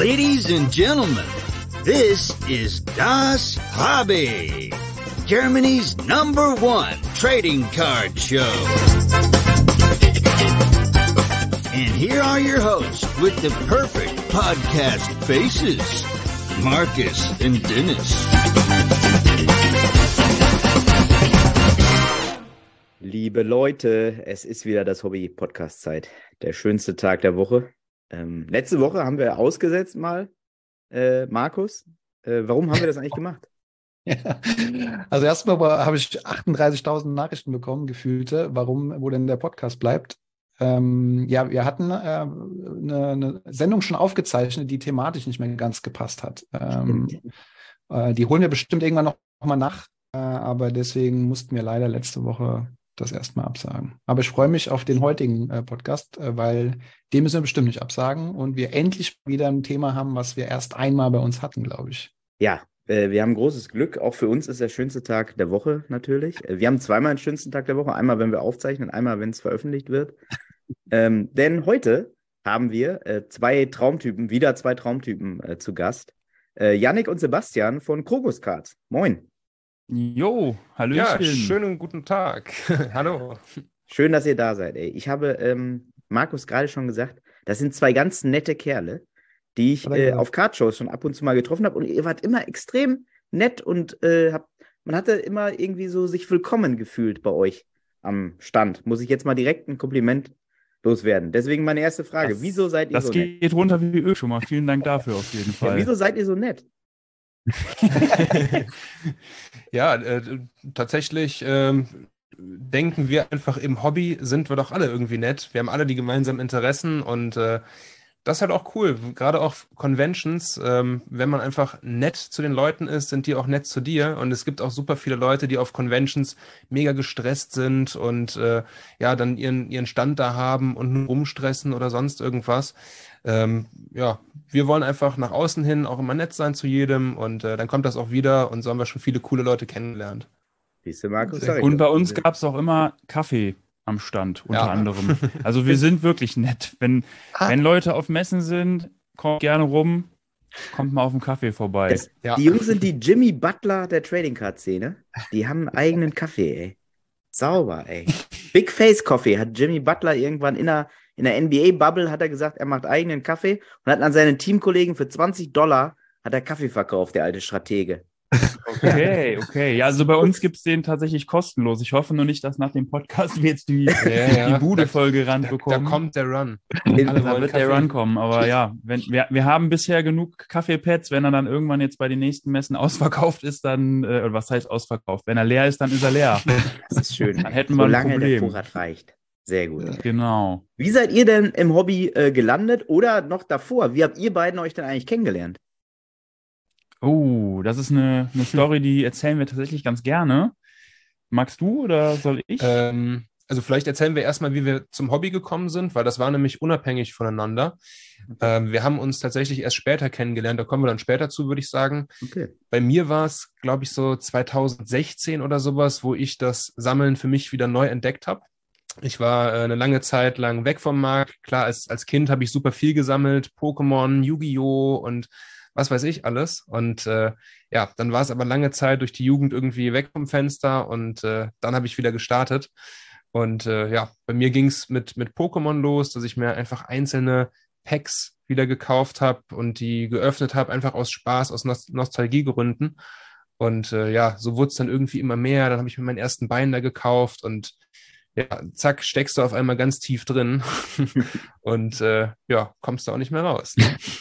Ladies and gentlemen, this is Das Hobby, Germany's #1 trading card show. And here are your hosts with the perfect podcast faces, Marcus and Dennis. Liebe Leute, es ist wieder das Hobby-Podcast-Zeit. Der schönste Tag der Woche. Letzte Woche haben wir ausgesetzt mal, Markus. Warum haben wir das eigentlich gemacht? Ja. Also erstmal habe ich 38.000 Nachrichten bekommen, gefühlte, wo denn der Podcast bleibt. Wir hatten eine Sendung schon aufgezeichnet, die thematisch nicht mehr ganz gepasst hat. Die holen wir bestimmt irgendwann noch mal nach, aber deswegen mussten wir leider letzte Woche das erstmal absagen. Aber ich freue mich auf den heutigen Podcast, weil den müssen wir bestimmt nicht absagen und wir endlich wieder ein Thema haben, was wir erst einmal bei uns hatten, glaube ich. Ja, wir haben großes Glück. Auch für uns ist der schönste Tag der Woche natürlich. Wir haben zweimal den schönsten Tag der Woche. Einmal, wenn wir aufzeichnen, einmal, wenn es veröffentlicht wird. Denn heute haben wir zwei Traumtypen zu Gast. Yannick und Sebastian von Krokus Cards. Moin. Jo, hallöchen. Ja, schönen guten Tag. Hallo. Schön, dass ihr da seid. Ey. Ich habe Markus gerade schon gesagt, das sind zwei ganz nette Kerle, die ich auf Cardshows schon ab und zu mal getroffen habe. Und ihr wart immer extrem nett und man hatte immer irgendwie so sich willkommen gefühlt bei euch am Stand. Muss ich jetzt mal direkt ein Kompliment loswerden. Deswegen meine erste Frage. Wieso seid ihr so nett? Das geht runter wie Öl schon mal. Vielen Dank dafür auf jeden Fall. Ja, wieso seid ihr so nett? Ja, tatsächlich denken wir einfach, im Hobby sind wir doch alle irgendwie nett. Wir haben alle die gemeinsamen Interessen und das ist halt auch cool. Gerade auf Conventions, wenn man einfach nett zu den Leuten ist, sind die auch nett zu dir. Und es gibt auch super viele Leute, die auf Conventions mega gestresst sind und dann ihren Stand da haben und nur rumstressen oder sonst irgendwas. Wir wollen einfach nach außen hin auch immer nett sein zu jedem und dann kommt das auch wieder und so haben wir schon viele coole Leute kennengelernt. Siehst du, Markus? Und bei uns gab es auch immer Kaffee am Stand, unter anderem. Also wir sind wirklich nett. Wenn Leute auf Messen sind, kommt gerne rum, kommt mal auf einen Kaffee vorbei. Die Jungs sind die Jimmy Butler der Trading Card Szene. Die haben einen eigenen Kaffee, ey. Sauber, ey. Big Face Coffee hat Jimmy Butler irgendwann in der NBA-Bubble hat er gesagt, er macht eigenen Kaffee und hat an seinen Teamkollegen für $20 hat er Kaffee verkauft, der alte Stratege. Okay. Ja, also bei uns gibt es den tatsächlich kostenlos. Ich hoffe nur nicht, dass nach dem Podcast wir jetzt die Bude voll gerannt bekommen. Da kommt der Run. Da wird der Run kommen. Aber ja, wir haben bisher genug Kaffeepads. Wenn er dann irgendwann jetzt bei den nächsten Messen ausverkauft ist, dann, was heißt ausverkauft? Wenn er leer ist, dann ist er leer. Das ist schön. Dann hätten wir ein Problem. Solange der Vorrat reicht. Sehr gut. Genau. Wie seid ihr denn im Hobby gelandet oder noch davor? Wie habt ihr beiden euch denn eigentlich kennengelernt? Oh, das ist eine Story, die erzählen wir tatsächlich ganz gerne. Magst du oder soll ich? Also vielleicht erzählen wir erstmal, wie wir zum Hobby gekommen sind, weil das war nämlich unabhängig voneinander. Wir haben uns tatsächlich erst später kennengelernt, da kommen wir dann später zu, würde ich sagen. Okay. Bei mir war es, glaube ich, so 2016 oder sowas, wo ich das Sammeln für mich wieder neu entdeckt habe. Ich war eine lange Zeit lang weg vom Markt. Klar, als Kind habe ich super viel gesammelt, Pokémon, Yu-Gi-Oh! Und was weiß ich alles. Und dann war es aber lange Zeit durch die Jugend irgendwie weg vom Fenster und dann habe ich wieder gestartet. Und bei mir ging es mit Pokémon los, dass ich mir einfach einzelne Packs wieder gekauft habe und die geöffnet habe, einfach aus Spaß, aus Nostalgiegründen. Und so wurde es dann irgendwie immer mehr. Dann habe ich mir meinen ersten Binder gekauft und zack, steckst du auf einmal ganz tief drin und kommst da auch nicht mehr raus.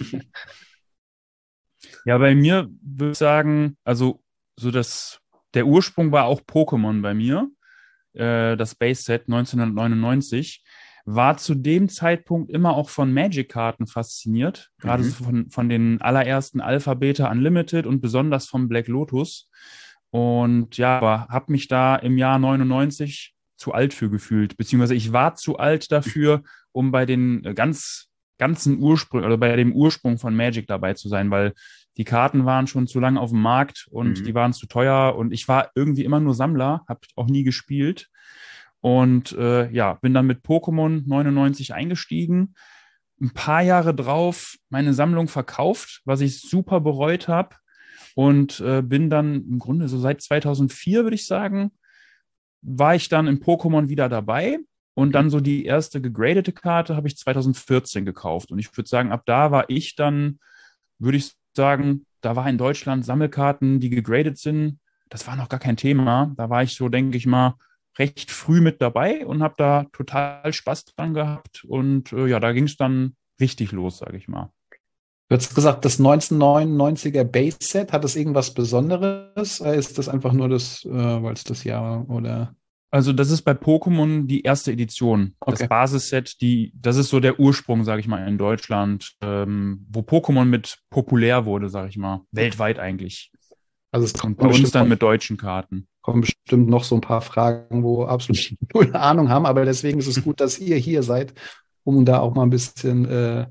Ja, bei mir würde ich sagen, also der Ursprung war auch Pokémon bei mir. Das Base-Set 1999. War zu dem Zeitpunkt immer auch von Magic-Karten fasziniert. Gerade so von den allerersten Alpha, Beta, Unlimited und besonders vom Black Lotus. Und aber habe mich da im Jahr 99 zu alt für gefühlt. Beziehungsweise ich war zu alt dafür, um bei den ganzen Ursprung, oder bei dem Ursprung von Magic dabei zu sein, weil die Karten waren schon zu lange auf dem Markt und die waren zu teuer und ich war irgendwie immer nur Sammler, habe auch nie gespielt und bin dann mit Pokémon 99 eingestiegen ein paar Jahre drauf meine Sammlung verkauft, was ich super bereut habe. Und bin dann im Grunde so seit 2004, würde ich sagen, war ich dann in Pokémon wieder dabei. Und dann so die erste gegradete Karte habe ich 2014 gekauft. Und ich würde sagen, ab da war ich dann, würde ich sagen, da war in Deutschland Sammelkarten, die gegradet sind. Das war noch gar kein Thema. Da war ich so, denke ich mal, recht früh mit dabei und habe da total Spaß dran gehabt. Und da ging es dann richtig los, sage ich mal. Du hast gesagt, das 1999er Base-Set, hat das irgendwas Besonderes? Ist das einfach nur das, weil es das Jahr oder? Also das ist bei Pokémon die erste Edition. Okay. Das Basisset, das ist so der Ursprung, sage ich mal, in Deutschland, wo Pokémon mit populär wurde, sage ich mal. Weltweit eigentlich. Also es und bei uns dann mit deutschen Karten. Kommen bestimmt noch so ein paar Fragen, wo absolut null Ahnung haben, aber deswegen ist es gut, dass ihr hier seid, um da auch mal ein bisschen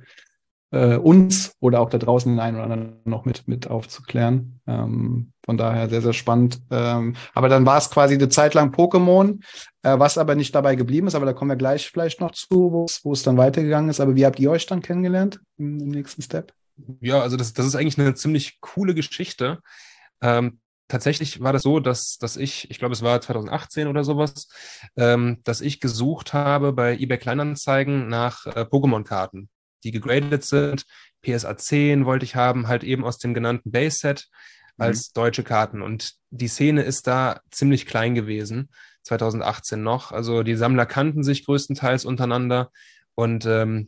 uns oder auch da draußen den einen oder anderen noch mit aufzuklären. Von daher sehr, sehr spannend. Aber dann war es quasi eine Zeit lang Pokémon, was aber nicht dabei geblieben ist, aber da kommen wir gleich vielleicht noch zu, wo es dann weitergegangen ist. Aber wie habt ihr euch dann kennengelernt im nächsten Step? Ja, also das ist eigentlich eine ziemlich coole Geschichte. Tatsächlich war das so, dass ich glaube, es war 2018 oder sowas, dass ich gesucht habe bei eBay Kleinanzeigen nach Pokémon-Karten, die gegradet sind. PSA 10 wollte ich haben, halt eben aus dem genannten Base-Set als deutsche Karten. Und die Szene ist da ziemlich klein gewesen, 2018 noch. Also die Sammler kannten sich größtenteils untereinander. Und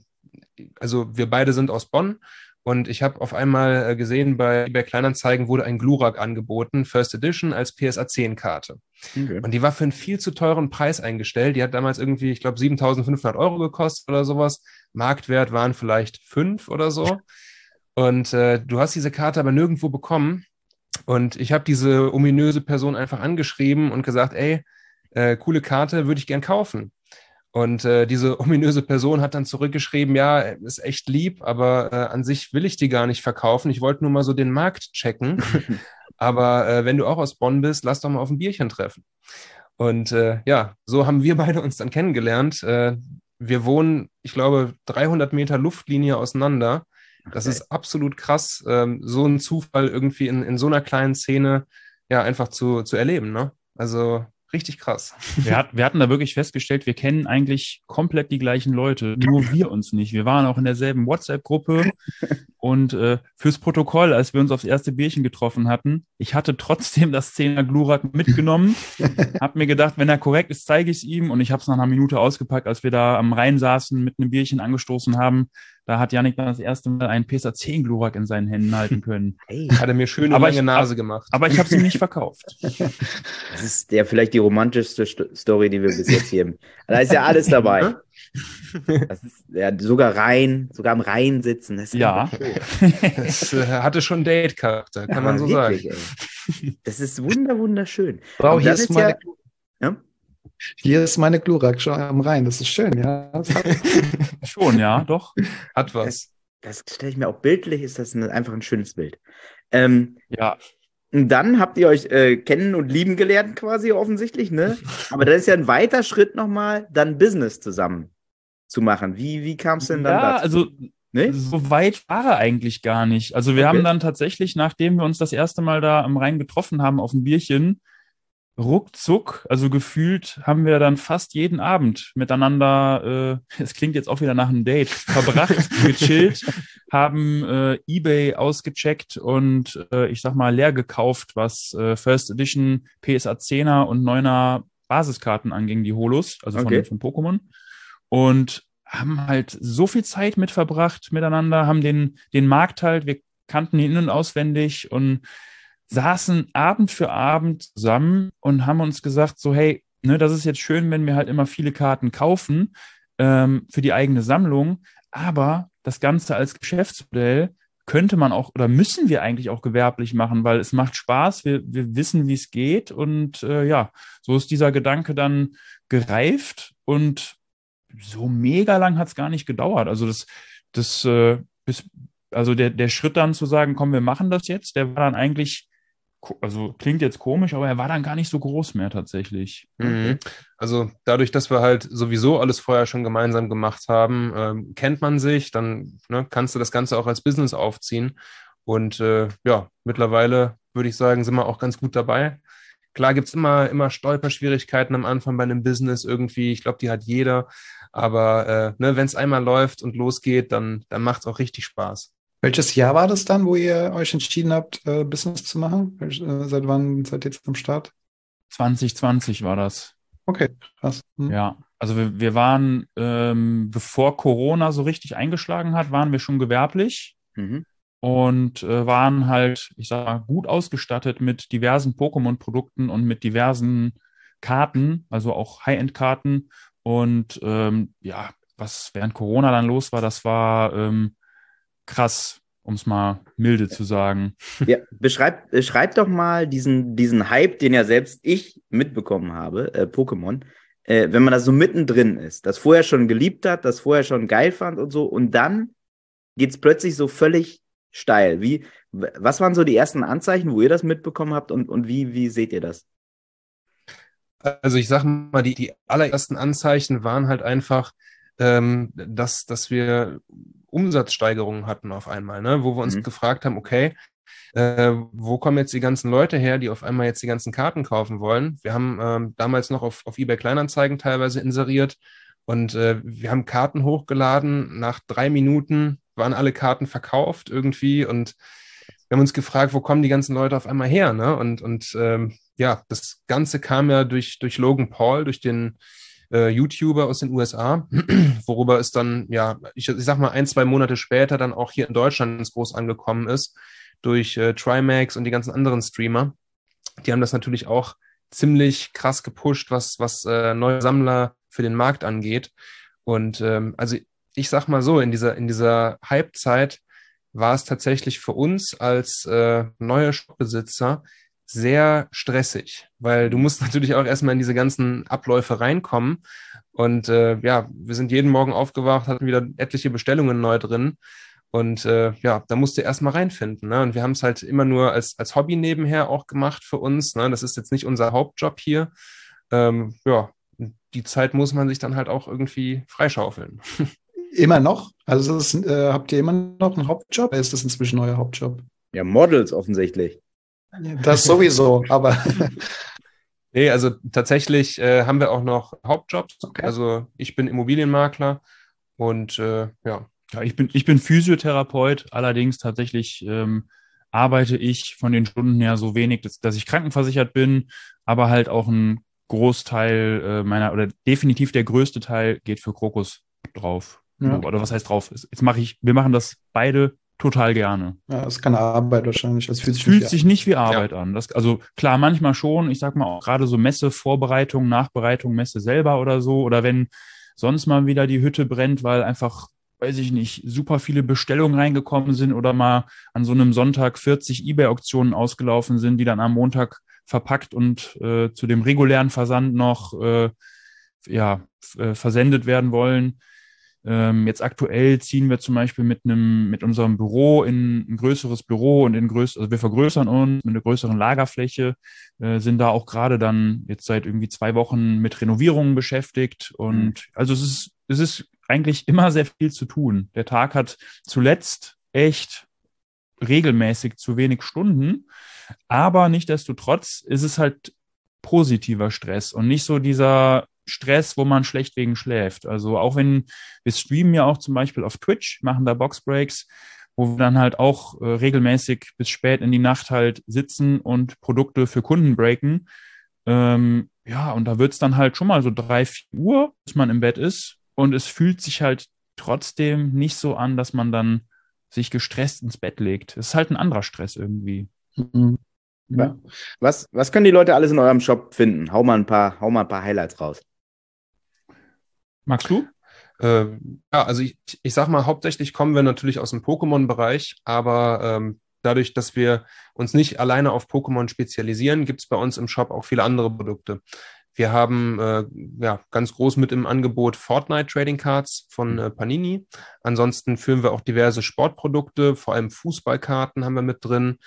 also wir beide sind aus Bonn. Und ich habe auf einmal gesehen, bei eBay Kleinanzeigen wurde ein Glurak angeboten, First Edition als PSA 10 Karte. Okay. Und die war für einen viel zu teuren Preis eingestellt. Die hat damals irgendwie, ich glaube, 7.500 € gekostet oder sowas. Marktwert waren vielleicht 5 oder so. Und du hast diese Karte aber nirgendwo bekommen. Und ich habe diese ominöse Person einfach angeschrieben und gesagt, ey, coole Karte, würde ich gern kaufen. Und diese ominöse Person hat dann zurückgeschrieben, ja, ist echt lieb, aber an sich will ich die gar nicht verkaufen. Ich wollte nur mal so den Markt checken. Aber wenn du auch aus Bonn bist, lass doch mal auf ein Bierchen treffen. Und so haben wir beide uns dann kennengelernt. Wir wohnen, ich glaube, 300 Meter Luftlinie auseinander. Das ist absolut krass, so einen Zufall irgendwie in so einer kleinen Szene ja einfach zu erleben, ne? Also richtig krass. Wir hatten da wirklich festgestellt, wir kennen eigentlich komplett die gleichen Leute, nur wir uns nicht. Wir waren auch in derselben WhatsApp-Gruppe und fürs Protokoll, als wir uns aufs erste Bierchen getroffen hatten, ich hatte trotzdem das 10er Glurak mitgenommen, habe mir gedacht, wenn er korrekt ist, zeige ich es ihm und ich habe es nach einer Minute ausgepackt, als wir da am Rhein saßen, mit einem Bierchen angestoßen haben. Da hat Yannick dann das erste Mal einen PSA 10 Glurak in seinen Händen halten können. Hey. Hat er mir schöne lange Nase gemacht. Aber ich habe es ihm nicht verkauft. Das ist vielleicht die romantischste Story, die wir bis jetzt hier haben. Da ist ja alles dabei. Das ist ja sogar am Rhein sitzen. Das ist das hatte schon Date-Charakter, kann man so wirklich sagen. Ey. Das ist wunderschön. Frau, hier ist meine Glurak schon am Rhein. Das ist schön, ja. Schon, ja, doch. Hat was. Das stelle ich mir auch bildlich, ist das einfach ein schönes Bild. Ja. Und dann habt ihr euch kennen und lieben gelernt quasi offensichtlich, ne? Aber das ist ja ein weiter Schritt nochmal, dann Business zusammen zu machen. Wie kam es denn dann dazu? Ja, also ne? So weit war er eigentlich gar nicht. Also wir haben dann tatsächlich, nachdem wir uns das erste Mal da am Rhein getroffen haben auf ein Bierchen, ruckzuck, also gefühlt haben wir dann fast jeden Abend miteinander, es klingt jetzt auch wieder nach einem Date, verbracht, gechillt, haben eBay ausgecheckt und ich sag mal leer gekauft, was First Edition PSA 10er und 9er Basiskarten anging, die Holos, also von Pokémon. Und haben halt so viel Zeit mit verbracht miteinander, haben den Markt halt, wir kannten ihn in- und auswendig und saßen Abend für Abend zusammen und haben uns gesagt, so hey, ne, das ist jetzt schön, wenn wir halt immer viele Karten kaufen für die eigene Sammlung, aber das Ganze als Geschäftsmodell könnte man auch oder müssen wir eigentlich auch gewerblich machen, weil es macht Spaß, wir wissen, wie es geht und so ist dieser Gedanke dann gereift und so mega lang hat es gar nicht gedauert. Also der Schritt dann zu sagen, komm, wir machen das jetzt, der war dann eigentlich also klingt jetzt komisch, aber er war dann gar nicht so groß mehr tatsächlich. Mhm. Also dadurch, dass wir halt sowieso alles vorher schon gemeinsam gemacht haben, kennt man sich, dann kannst du das Ganze auch als Business aufziehen. Und ja, mittlerweile würde ich sagen, sind wir auch ganz gut dabei. Klar gibt es immer Stolperschwierigkeiten am Anfang bei einem Business irgendwie. Ich glaube, die hat jeder. Aber wenn es einmal läuft und losgeht, dann macht es auch richtig Spaß. Welches Jahr war das dann, wo ihr euch entschieden habt, Business zu machen? Seit wann seid ihr jetzt am Start? 2020 war das. Okay, krass. Ja, also wir waren, bevor Corona so richtig eingeschlagen hat, waren wir schon gewerblich und waren halt, ich sag mal, gut ausgestattet mit diversen Pokémon-Produkten und mit diversen Karten, also auch High-End-Karten. Und ja, was während Corona dann los war, das war krass, um es mal milde zu sagen. Ja, beschreib doch mal diesen Hype, den ja selbst ich mitbekommen habe, Pokémon, wenn man da so mittendrin ist, das vorher schon geliebt hat, das vorher schon geil fand und so, und dann geht es plötzlich so völlig steil. Was waren so die ersten Anzeichen, wo ihr das mitbekommen habt und wie seht ihr das? Also ich sag mal, die allerersten Anzeichen waren halt einfach, dass wir Umsatzsteigerungen hatten auf einmal, ne? Wo wir uns gefragt haben, okay, wo kommen jetzt die ganzen Leute her, die auf einmal jetzt die ganzen Karten kaufen wollen? Wir haben damals noch auf eBay Kleinanzeigen teilweise inseriert und wir haben Karten hochgeladen. Nach 3 Minuten waren alle Karten verkauft irgendwie und wir haben uns gefragt, wo kommen die ganzen Leute auf einmal her, ne? Und ja, das Ganze kam ja durch Logan Paul, durch den YouTuber aus den USA, worüber es dann, ja, ich sag mal 1-2 Monate später dann auch hier in Deutschland groß angekommen ist, durch Trimax und die ganzen anderen Streamer. Die haben das natürlich auch ziemlich krass gepusht, was neue Sammler für den Markt angeht. Und also ich sag mal so, in dieser Hype-Zeit war es tatsächlich für uns als neue Shopbesitzer sehr stressig, weil du musst natürlich auch erstmal in diese ganzen Abläufe reinkommen. Und ja, wir sind jeden Morgen aufgewacht, hatten wieder etliche Bestellungen neu drin. Und ja, da musst du erstmal reinfinden. Ne? Und wir haben es halt immer nur als Hobby nebenher auch gemacht für uns. Ne? Das ist jetzt nicht unser Hauptjob hier. Ja, die Zeit muss man sich dann halt auch irgendwie freischaufeln. Immer noch? Also habt ihr immer noch einen Hauptjob? Oder ist das inzwischen euer Hauptjob? Ja, Models offensichtlich. Das sowieso, aber... Nee, also tatsächlich haben wir auch noch Hauptjobs. Okay. Also ich bin Immobilienmakler und ja. Ja, ich bin Physiotherapeut, allerdings tatsächlich arbeite ich von den Stunden her so wenig, dass ich krankenversichert bin, aber halt auch ein Großteil oder definitiv der größte Teil geht für Krokus drauf. Ja. Oder was heißt drauf? Wir machen das beide total gerne. Ja, das ist keine Arbeit wahrscheinlich. Das fühlt sich nicht wie Arbeit an. Also klar, manchmal schon. Ich sag mal auch gerade so Messevorbereitung, Nachbereitung, Messe selber oder so. Oder wenn sonst mal wieder die Hütte brennt, weil einfach, weiß ich nicht, super viele Bestellungen reingekommen sind oder mal an so einem Sonntag 40 eBay-Auktionen ausgelaufen sind, die dann am Montag verpackt und zu dem regulären Versand noch versendet werden wollen. Jetzt aktuell ziehen wir zum Beispiel mit unserem Büro in ein größeres Büro und also wir vergrößern uns mit einer größeren Lagerfläche, sind da auch gerade dann jetzt seit irgendwie 2 Wochen mit Renovierungen beschäftigt und also es ist eigentlich immer sehr viel zu tun. Der Tag hat zuletzt echt regelmäßig zu wenig Stunden, aber nichtsdestotrotz ist es halt positiver Stress und nicht so dieser Stress, wo man schlecht wegen schläft. Also auch wenn wir streamen ja auch zum Beispiel auf Twitch, machen da Boxbreaks, wo wir dann halt auch regelmäßig bis spät in die Nacht halt sitzen und Produkte für Kunden breaken. Ja, und da wird es dann halt schon mal so 3-4 Uhr, bis man im Bett ist und es fühlt sich halt trotzdem nicht so an, dass man dann sich gestresst ins Bett legt. Es ist halt ein anderer Stress irgendwie. Mhm. Ja. Was können die Leute alles in eurem Shop finden? Hau mal ein paar Highlights raus. Magst du? Ja, also ich sag mal, hauptsächlich kommen wir natürlich aus dem Pokémon-Bereich, aber dadurch, dass wir uns nicht alleine auf Pokémon spezialisieren, gibt es bei uns im Shop auch viele andere Produkte. Wir haben ganz groß mit im Angebot Fortnite Trading Cards von Panini. Ansonsten führen wir auch diverse Sportprodukte, vor allem Fußballkarten haben wir mit drin.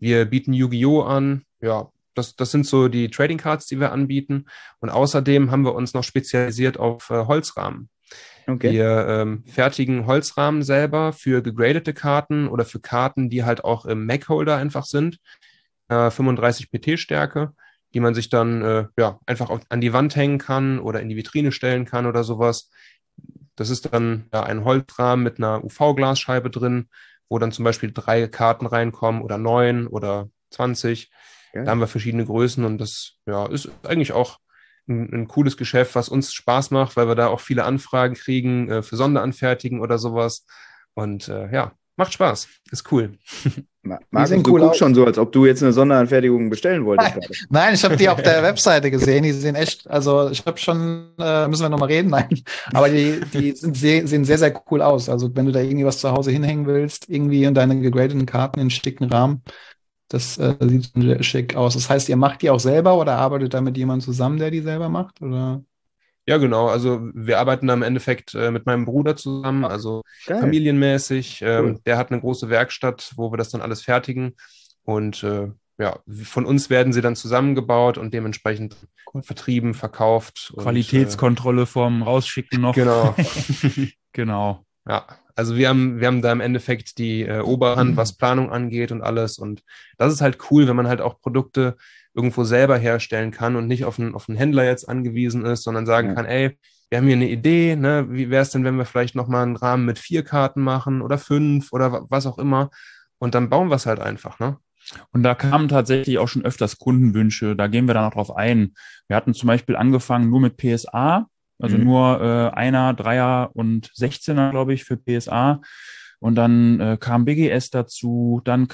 Wir bieten Yu-Gi-Oh! An. Ja, das sind so die Trading Cards, die wir anbieten. Und außerdem haben wir uns noch spezialisiert auf Holzrahmen. Okay. Wir fertigen Holzrahmen selber für gegradete Karten oder für Karten, die halt auch im Mac-Holder einfach sind. 35 PT-Stärke, die man sich dann einfach an die Wand hängen kann oder in die Vitrine stellen kann oder sowas. Das ist dann ein Holzrahmen mit einer UV-Glasscheibe drin, wo dann zum Beispiel 3 Karten reinkommen oder 9 oder 20. Ja. Da haben wir verschiedene Größen und das ist eigentlich auch ein cooles Geschäft, was uns Spaß macht, weil wir da auch viele Anfragen kriegen für Sonderanfertigen oder sowas. Und macht Spaß. Ist cool. Markus, du guckst schon so, als ob du jetzt eine Sonderanfertigung bestellen wolltest. Nein, ich habe die auf der Webseite gesehen. Die sehen echt, also ich habe schon, müssen wir nochmal reden? Nein, aber die sehen sehr, sehr cool aus. Also wenn du da irgendwie was zu Hause hinhängen willst, irgendwie in deine gegradeten Karten in schicken Rahmen, das sieht schick aus. Das heißt, ihr macht die auch selber oder arbeitet da mit jemandem zusammen, der die selber macht? Oder? Ja, genau. Also wir arbeiten da im Endeffekt mit meinem Bruder zusammen, also Geil. familienmäßig. Cool. Der hat eine große Werkstatt, wo wir das dann alles fertigen. Und von uns werden sie dann zusammengebaut und dementsprechend vertrieben, verkauft. Qualitätskontrolle vorm Rausschicken noch. Genau. Genau. Ja, also wir haben da im Endeffekt die Oberhand, was Planung angeht und alles. Und das ist halt cool, wenn man halt auch Produkte irgendwo selber herstellen kann und nicht auf einen Händler jetzt angewiesen ist, sondern sagen kann, ey, wir haben hier eine Idee, ne? Wie wäre es denn, wenn wir vielleicht nochmal einen Rahmen mit 4 Karten machen oder 5 oder was auch immer und dann bauen wir es halt einfach, ne? Und da kamen tatsächlich auch schon öfters Kundenwünsche, da gehen wir dann auch drauf ein. Wir hatten zum Beispiel angefangen nur mit PSA, also nur 1er, 3er und 16er, glaube ich, für PSA. Und dann kam BGS dazu, dann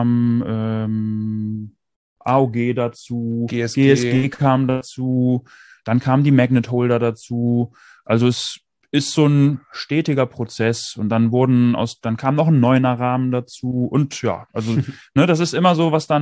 kam AOG dazu, GSG kam dazu, dann kamen die Magnet Holder dazu. Also es ist so ein stetiger Prozess und dann kam noch ein 9er Rahmen dazu und also das ist immer so, was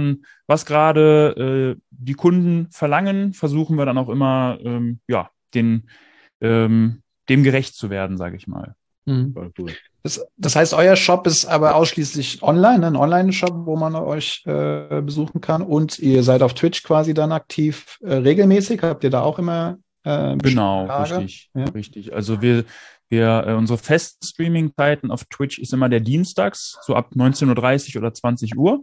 gerade die Kunden verlangen, versuchen wir dann auch immer dem gerecht zu werden, sage ich mal. Voll cool. Das heißt, euer Shop ist aber ausschließlich online, ein Online-Shop, wo man euch besuchen kann. Und ihr seid auf Twitch quasi dann aktiv regelmäßig. Habt ihr da auch immer Genau, richtig. Ja. Richtig. Also unsere festen Streaming-Zeiten auf Twitch ist immer der Dienstags, so ab 19:30 Uhr oder 20 Uhr.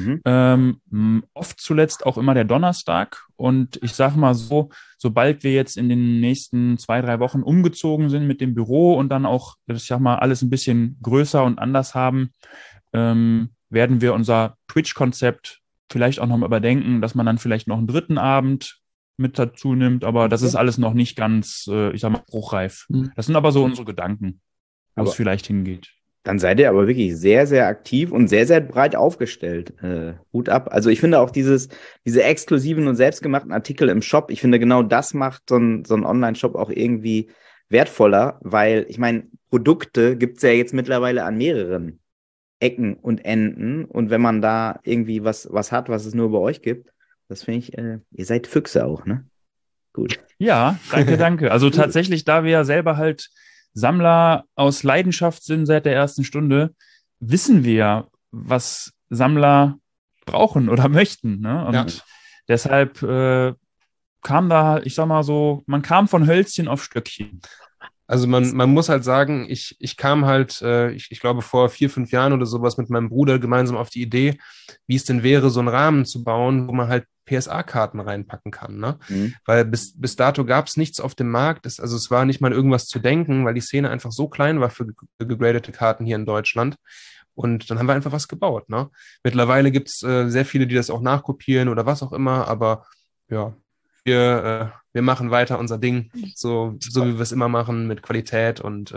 Oft zuletzt auch immer der Donnerstag. Und ich sage mal so, sobald wir jetzt in den nächsten 2-3 Wochen umgezogen sind mit dem Büro und dann auch, ich sag mal, alles ein bisschen größer und anders haben, werden wir unser Twitch-Konzept vielleicht auch nochmal überdenken, dass man dann vielleicht noch einen 3. Abend mit dazu nimmt, aber das ist alles noch nicht ganz, ich sag mal, bruchreif. Das sind aber so unsere Gedanken, wo es vielleicht hingeht. Dann seid ihr aber wirklich sehr, sehr aktiv und sehr, sehr breit aufgestellt. Hut ab. Also ich finde auch diese exklusiven und selbstgemachten Artikel im Shop, ich finde genau das macht so ein Online-Shop auch irgendwie wertvoller, weil ich meine, Produkte gibt es ja jetzt mittlerweile an mehreren Ecken und Enden und wenn man da irgendwie was hat, was es nur bei euch gibt, das finde ich, ihr seid Füchse auch, ne? Gut. Ja, danke. Also tatsächlich, da wir ja selber halt Sammler aus Leidenschaft sind seit der ersten Stunde, wissen wir, was Sammler brauchen oder möchten, ne? Und deshalb kam da, ich sag mal so, man kam von Hölzchen auf Stöckchen. Also man muss halt sagen, ich kam halt, ich glaube vor 4-5 Jahren oder sowas mit meinem Bruder gemeinsam auf die Idee, wie es denn wäre, so einen Rahmen zu bauen, wo man halt PSA-Karten reinpacken kann, ne? Weil bis dato gab es nichts auf dem Markt, es war nicht mal irgendwas zu denken, weil die Szene einfach so klein war für gegradete Karten hier in Deutschland. Und dann haben wir einfach was gebaut, ne? Mittlerweile gibt es sehr viele, die das auch nachkopieren oder was auch immer, aber ja, wir machen weiter unser Ding, so wie wir es immer machen, mit Qualität und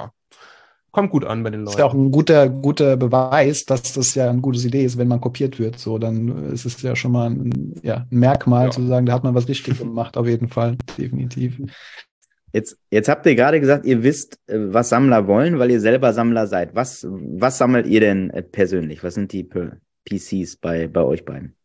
kommt gut an bei den Leuten. Das ist ja auch ein guter Beweis, dass das ja eine gute Idee ist, wenn man kopiert wird. So, dann ist es ja schon mal ein Merkmal zu sagen, da hat man was richtig gemacht, auf jeden Fall, definitiv. Jetzt habt ihr gerade gesagt, ihr wisst, was Sammler wollen, weil ihr selber Sammler seid. Was sammelt ihr denn persönlich? Was sind die PCs bei euch beiden?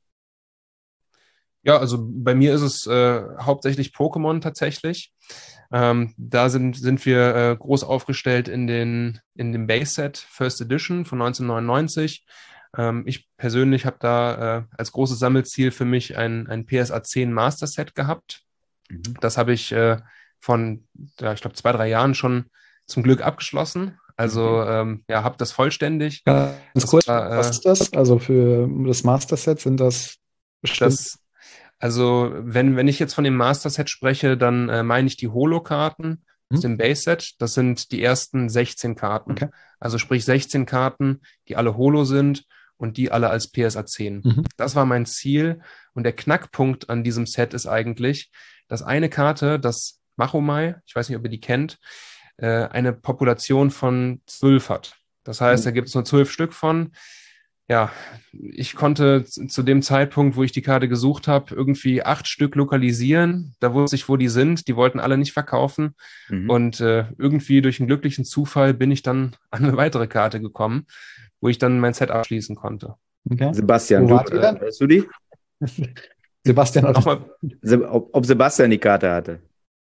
Ja, also bei mir ist es hauptsächlich Pokémon tatsächlich. Da sind wir groß aufgestellt in dem Base-Set First Edition von 1999. Ich persönlich habe da als großes Sammelziel für mich ein PSA 10 Master Set gehabt. Das habe ich von, ich glaube, 2-3 Jahren schon zum Glück abgeschlossen. Also habe das vollständig. Ganz kurz, was ist das? Also für das Master Set sind das bestimmt... Also wenn ich jetzt von dem Master Set spreche, dann meine ich die Holo-Karten aus dem Base-Set. Das sind die ersten 16 Karten. Okay. Also sprich 16 Karten, die alle Holo sind und die alle als PSA 10. Das war mein Ziel. Und der Knackpunkt an diesem Set ist eigentlich, dass eine Karte, das Machomai, ich weiß nicht, ob ihr die kennt, eine Population von 12 hat. Das heißt, da gibt es nur 12 Stück von. Ja, ich konnte zu dem Zeitpunkt, wo ich die Karte gesucht habe, irgendwie 8 Stück lokalisieren. Da wusste ich, wo die sind. Die wollten alle nicht verkaufen. Und irgendwie durch einen glücklichen Zufall bin ich dann an eine weitere Karte gekommen, wo ich dann mein Set abschließen konnte. Okay. Sebastian, hast du die? Sebastian, ob Sebastian die Karte hatte?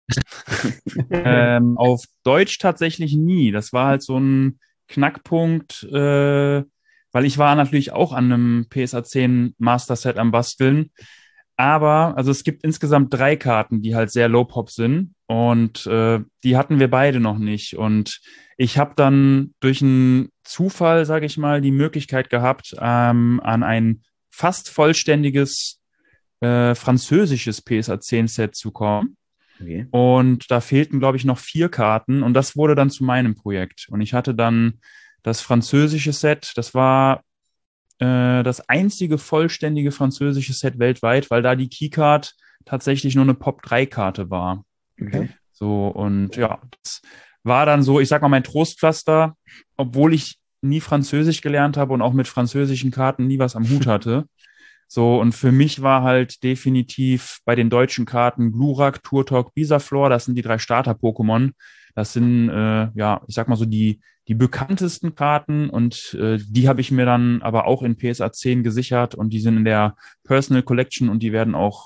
Auf Deutsch tatsächlich nie. Das war halt so ein Knackpunkt, weil ich war natürlich auch an einem PSA 10 Master Set am Basteln. Aber, also es gibt insgesamt 3 Karten, die halt sehr Low-Pop sind. Und die hatten wir beide noch nicht. Und ich habe dann durch einen Zufall, sage ich mal, die Möglichkeit gehabt, an ein fast vollständiges französisches PSA 10 Set zu kommen. Okay. Und da fehlten, glaube ich, noch 4 Karten. Und das wurde dann zu meinem Projekt. Und ich hatte dann das französische Set, das war das einzige vollständige französische Set weltweit, weil da die Keycard tatsächlich nur eine Pop-3-Karte war. Okay. So, und ja, das war dann so, ich sag mal, mein Trostpflaster, obwohl ich nie Französisch gelernt habe und auch mit französischen Karten nie was am Hut hatte. So, und für mich war halt definitiv bei den deutschen Karten Glurak, Turtok, Bisaflor, das sind die 3 Starter-Pokémon. Das sind, ich sag mal so die bekanntesten Karten und die habe ich mir dann aber auch in PSA 10 gesichert und die sind in der Personal Collection und die werden auch,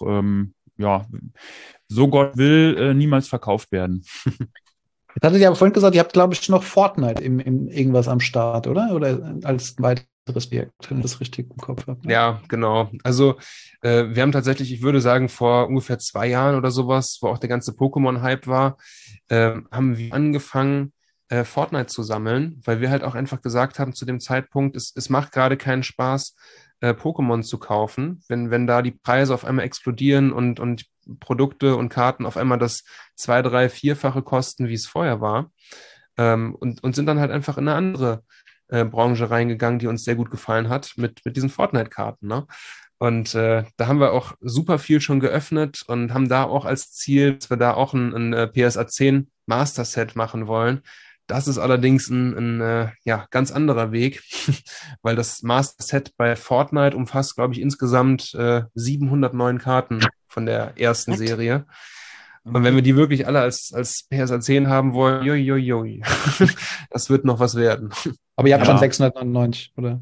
so Gott will, niemals verkauft werden. Jetzt hattet ihr aber vorhin gesagt, ihr habt, glaube ich, noch Fortnite im irgendwas am Start, oder? Oder als weiteres Projekt, wenn ich das richtig im Kopf habe. Ne? Ja, genau. Also wir haben tatsächlich, ich würde sagen, vor ungefähr 2 Jahren oder sowas, wo auch der ganze Pokémon-Hype war, haben wir angefangen, Fortnite zu sammeln, weil wir halt auch einfach gesagt haben zu dem Zeitpunkt, es macht gerade keinen Spaß, Pokémon zu kaufen, wenn da die Preise auf einmal explodieren und Produkte und Karten auf einmal das 2-, 3-, 4-fache kosten, wie es vorher war, und sind dann halt einfach in eine andere Branche reingegangen, die uns sehr gut gefallen hat, mit diesen Fortnite-Karten, ne? Und da haben wir auch super viel schon geöffnet und haben da auch als Ziel, dass wir da auch ein PSA 10 Master Set machen wollen. Das ist allerdings ein ganz anderer Weg, weil das Master Set bei Fortnite umfasst, glaube ich, insgesamt 709 Karten von der ersten Serie. Und wenn wir die wirklich alle als PSA 10 haben wollen, das wird noch was werden. Aber ihr habt schon 699, oder?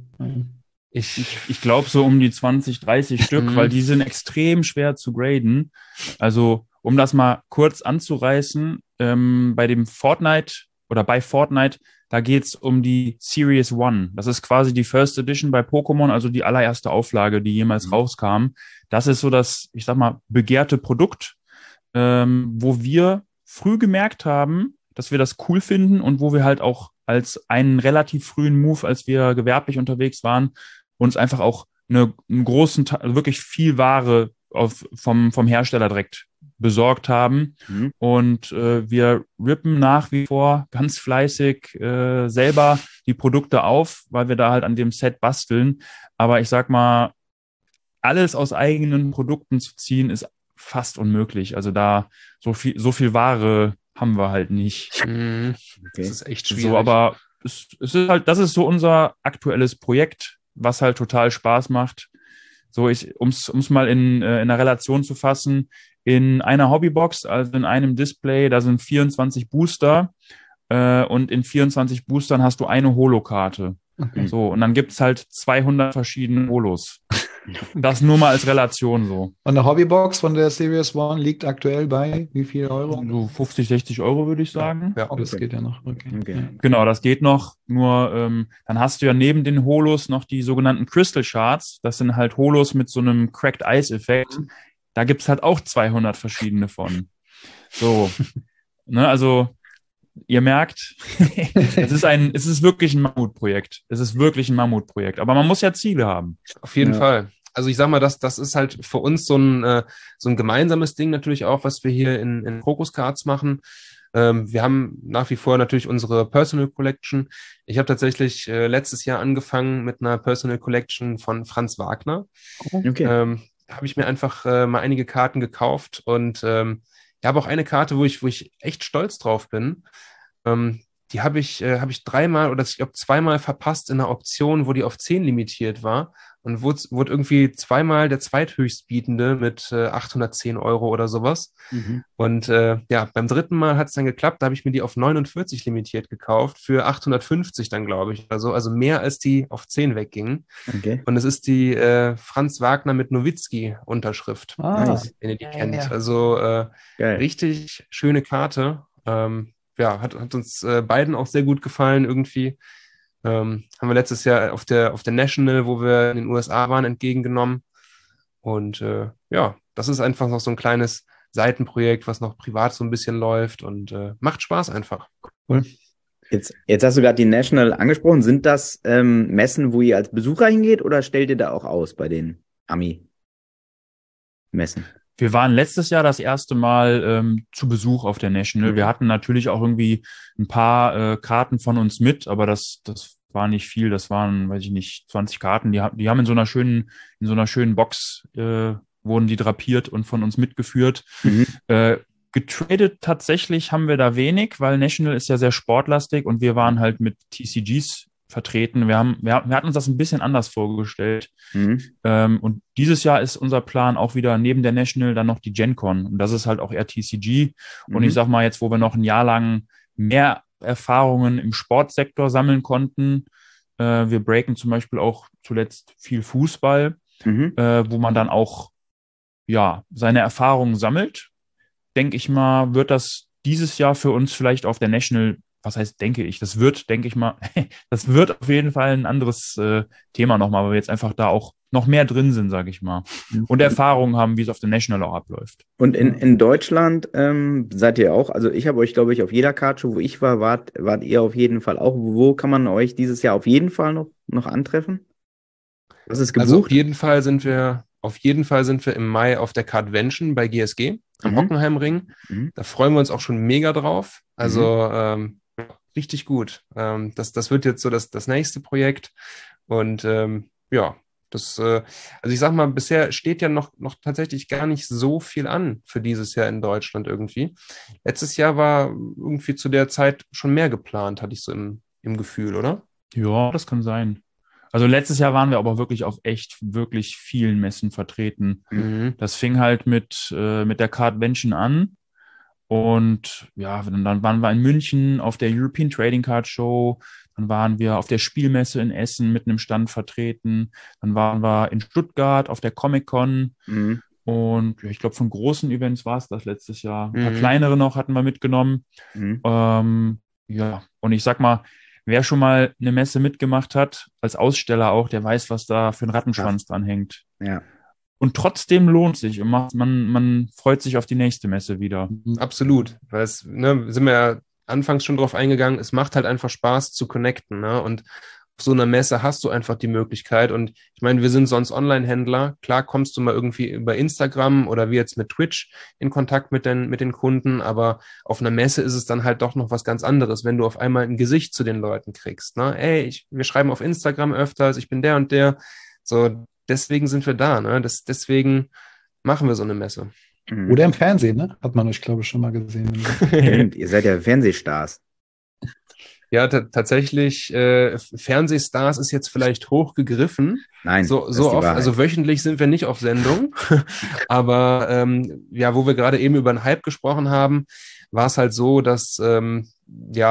Ich glaube so um die 20, 30 Stück, weil die sind extrem schwer zu graden. Also, um das mal kurz anzureißen, bei dem Fortnite oder bei Fortnite, da geht's um die Series 1. Das ist quasi die First Edition bei Pokémon, also die allererste Auflage, die jemals rauskam. Das ist so das, ich sag mal, begehrte Produkt, wo wir früh gemerkt haben, dass wir das cool finden und wo wir halt auch als einen relativ frühen Move, als wir gewerblich unterwegs waren, uns einfach auch einen großen, wirklich viel Ware vom Hersteller direkt besorgt haben. Und wir rippen nach wie vor ganz fleißig selber die Produkte auf, weil wir da halt an dem Set basteln. Aber ich sag mal, alles aus eigenen Produkten zu ziehen, ist fast unmöglich. Also da so viel Ware haben wir halt nicht. Okay. Das ist echt schwierig. So, aber es ist halt, das ist so unser aktuelles Projekt, was halt total Spaß macht. So, um's mal in einer Relation zu fassen, in einer Hobbybox, also in einem Display, da sind 24 Booster und in 24 Boostern hast du eine Holokarte. Okay. So, und dann gibt's halt 200 verschiedene Holos. Das nur mal als Relation so. Und eine Hobbybox von der Series One liegt aktuell bei wie viel Euro? So 50, 60 Euro würde ich sagen. Ja, Das geht ja noch. Okay. Ja. Genau, das geht noch. Nur dann hast du ja neben den Holos noch die sogenannten Crystal Shards. Das sind halt Holos mit so einem Cracked Ice-Effekt. Da gibt es halt auch 200 verschiedene von. So, ne, also ihr merkt, es ist wirklich ein Mammutprojekt. Es ist wirklich ein Mammutprojekt. Aber man muss ja Ziele haben. Auf jeden Fall. Also ich sag mal, das ist halt für uns so ein gemeinsames Ding natürlich auch, was wir hier in Crocus Cards machen. Wir haben nach wie vor natürlich unsere Personal Collection. Ich habe tatsächlich letztes Jahr angefangen mit einer Personal Collection von Franz Wagner. Okay. Habe ich mir einfach mal einige Karten gekauft und ich habe auch eine Karte, wo ich echt stolz drauf bin. Die habe ich dreimal oder ich glaube zweimal verpasst in einer Auktion, wo die auf 10 limitiert war und wurde irgendwie zweimal der zweithöchstbietende mit 810 Euro oder sowas. Und beim dritten Mal hat es dann geklappt, da habe ich mir die auf 49 limitiert gekauft, für 850 dann, glaube ich. Also mehr als die auf 10 weggingen. Okay. Und es ist die Franz Wagner mit Nowitzki-Unterschrift, Nice. wenn ihr die kennt. Ja. Also richtig schöne Karte. Hat uns beiden auch sehr gut gefallen irgendwie. Haben wir letztes Jahr auf der National, wo wir in den USA waren, entgegengenommen. Und das ist einfach noch so ein kleines Seitenprojekt, was noch privat so ein bisschen läuft und macht Spaß einfach. Cool. Jetzt hast du gerade die National angesprochen. Sind das Messen, wo ihr als Besucher hingeht oder stellt ihr da auch aus bei den Ami-Messen? Wir waren letztes Jahr das erste Mal zu Besuch auf der National. Wir hatten natürlich auch irgendwie ein paar Karten von uns mit, aber das war nicht viel. Das waren, weiß ich nicht, 20 Karten. Die haben in so einer schönen Box wurden die drapiert und von uns mitgeführt. Getradet tatsächlich haben wir da wenig, weil National ist ja sehr sportlastig und wir waren halt mit TCGs vertreten. Wir hatten uns das ein bisschen anders vorgestellt. Und dieses Jahr ist unser Plan auch wieder neben der National dann noch die Gen Con. Und das ist halt auch eher TCG. Und ich sag mal jetzt, wo wir noch ein Jahr lang mehr Erfahrungen im Sportsektor sammeln konnten. Wir breaken zum Beispiel auch zuletzt viel Fußball, wo man dann auch seine Erfahrungen sammelt. Denke ich mal, wird das dieses Jahr für uns vielleicht auf der National, was heißt, denke ich, das wird auf jeden Fall ein anderes Thema nochmal, weil wir jetzt einfach da auch noch mehr drin sind, sage ich mal. Und Erfahrungen haben, wie es auf der National auch abläuft. Und in Deutschland seid ihr auch, also ich habe euch, glaube ich, auf jeder Cardshow, wo ich war, wart ihr auf jeden Fall auch. Wo kann man euch dieses Jahr auf jeden Fall noch antreffen? Was ist gebucht? Also auf jeden Fall sind wir im Mai auf der Cardvention bei GSG am Hockenheimring. Da freuen wir uns auch schon mega drauf. Also richtig gut. Das wird jetzt so das nächste Projekt. Und also ich sag mal, bisher steht ja noch tatsächlich gar nicht so viel an für dieses Jahr in Deutschland irgendwie. Letztes Jahr war irgendwie zu der Zeit schon mehr geplant, hatte ich so im Gefühl, oder? Ja, das kann sein. Also letztes Jahr waren wir aber wirklich auf echt wirklich vielen Messen vertreten. Das fing halt mit der Cardvention an. Und dann waren wir in München auf der European Trading Card Show. Dann waren wir auf der Spielmesse in Essen mit einem Stand vertreten. Dann waren wir in Stuttgart auf der Comic-Con. Und ich glaube, von großen Events war es das letztes Jahr. Ein paar kleinere noch hatten wir mitgenommen. Und ich sag mal, wer schon mal eine Messe mitgemacht hat, als Aussteller auch, der weiß, was da für ein Rattenschwanz dran hängt. Ja. Und trotzdem lohnt sich und man freut sich auf die nächste Messe wieder. Absolut, weil sind wir ja anfangs schon drauf eingegangen, es macht halt einfach Spaß zu connecten, ne? Und auf so einer Messe hast du einfach die Möglichkeit und ich meine, wir sind sonst Online-Händler, klar kommst du mal irgendwie über Instagram oder wie jetzt mit Twitch in Kontakt mit den Kunden, aber auf einer Messe ist es dann halt doch noch was ganz anderes, wenn du auf einmal ein Gesicht zu den Leuten kriegst, ne? Ey, wir schreiben auf Instagram öfters, ich bin der und der, so, deswegen sind wir da, ne? Deswegen machen wir so eine Messe. Oder im Fernsehen, ne? Hat man euch, glaube ich, schon mal gesehen. Ihr seid ja Fernsehstars. Ja, tatsächlich, Fernsehstars ist jetzt vielleicht hochgegriffen. Nein, so oft, also wöchentlich sind wir nicht auf Sendung. Aber wo wir gerade eben über einen Hype gesprochen haben, war es halt so, dass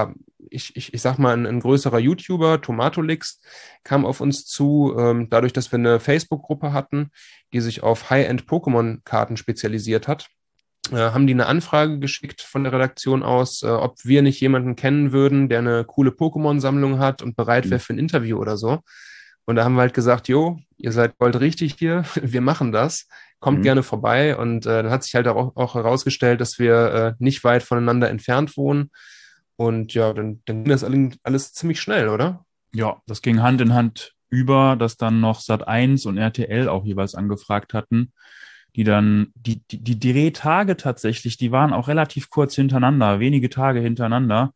ich sag mal, ein größerer YouTuber, Tomatolix, kam auf uns zu, dadurch, dass wir eine Facebook-Gruppe hatten, die sich auf High-End-Pokémon-Karten spezialisiert hat. Haben die eine Anfrage geschickt von der Redaktion aus, ob wir nicht jemanden kennen würden, der eine coole Pokémon-Sammlung hat und bereit wäre für ein Interview oder so. Und da haben wir halt gesagt, jo, ihr seid goldrichtig hier, wir machen das, kommt gerne vorbei. Und dann hat sich halt auch herausgestellt, dass wir nicht weit voneinander entfernt wohnen. Und ja, dann ging das alles ziemlich schnell, oder? Ja, das ging Hand in Hand über, dass dann noch Sat.1 und RTL auch jeweils angefragt hatten, die dann, die Drehtage tatsächlich, die waren auch relativ kurz hintereinander, wenige Tage hintereinander,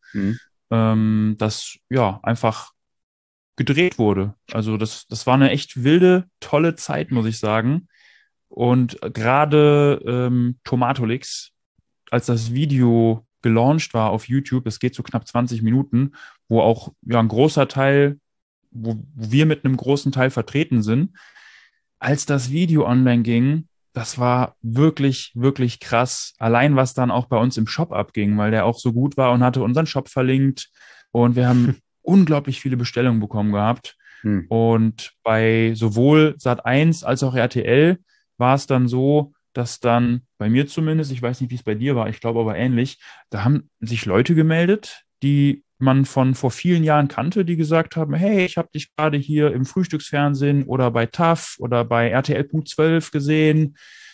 dass ja einfach gedreht wurde. Also das war eine echt wilde, tolle Zeit, muss ich sagen. Und gerade Tomatolix, als das Video gelauncht war auf YouTube, es geht so knapp 20 Minuten, wo auch ja ein großer Teil, wo wir mit einem großen Teil vertreten sind, als das Video online ging, das war wirklich, wirklich krass. Allein was dann auch bei uns im Shop abging, weil der auch so gut war und hatte unseren Shop verlinkt. Und wir haben unglaublich viele Bestellungen bekommen gehabt. Und bei sowohl Sat.1 als auch RTL war es dann so, dass dann bei mir zumindest, ich weiß nicht, wie es bei dir war, ich glaube aber ähnlich, da haben sich Leute gemeldet, die man von vor vielen Jahren kannte, die gesagt haben, hey, ich habe dich gerade hier im Frühstücksfernsehen oder bei TAF oder bei RTL.12 gesehen,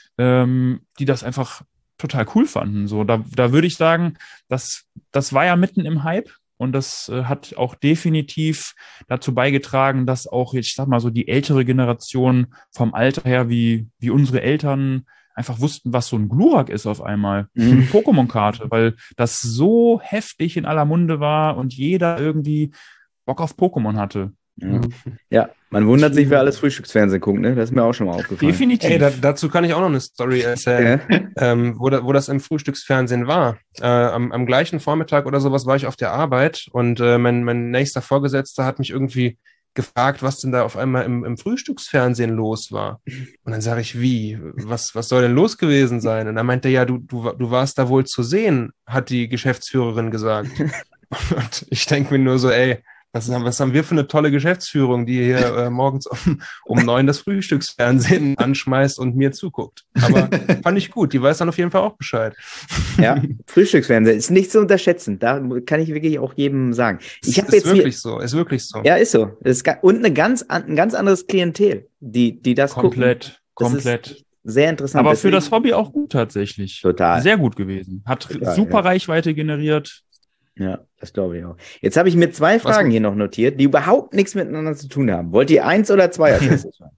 die das einfach total cool fanden. So, da würde ich sagen, das war ja mitten im Hype und das hat auch definitiv dazu beigetragen, dass auch, ich sag mal so, die ältere Generation vom Alter her, wie unsere Eltern, einfach wussten, was so ein Glurak ist auf einmal. So eine Pokémon-Karte, weil das so heftig in aller Munde war und jeder irgendwie Bock auf Pokémon hatte. Ja, man wundert sich, wer alles Frühstücksfernsehen guckt, ne? Das ist mir auch schon mal aufgefallen. Definitiv. Ey, dazu kann ich auch noch eine Story erzählen, wo das im Frühstücksfernsehen war. Am gleichen Vormittag oder sowas war ich auf der Arbeit und mein nächster Vorgesetzter hat mich irgendwie gefragt, was denn da auf einmal im Frühstücksfernsehen los war. Und dann sage ich, wie? Was soll denn los gewesen sein? Und dann meinte er, ja, du warst da wohl zu sehen, hat die Geschäftsführerin gesagt. Und ich denke mir nur so, ey, was haben wir für eine tolle Geschäftsführung, die hier morgens um 9 das Frühstücksfernsehen anschmeißt und mir zuguckt. Aber fand ich gut, die weiß dann auf jeden Fall auch Bescheid. Ja, Frühstücksfernsehen ist nicht zu unterschätzen. Da kann ich wirklich auch jedem sagen. Ist wirklich so. Ja, ist so. Und ein ganz anderes Klientel, die das komplett, gucken. Komplett. Ist sehr interessant. Aber für das Hobby auch gut tatsächlich. Total. Sehr gut gewesen. Hat super Reichweite generiert. Ja, das glaube ich auch. Jetzt habe ich mir 2 Fragen hier noch notiert, die überhaupt nichts miteinander zu tun haben. Wollt ihr 1 oder 2 als erstes fragen?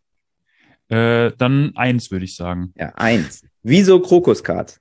Dann 1, würde ich sagen. Ja, 1. Wieso Krokuscards?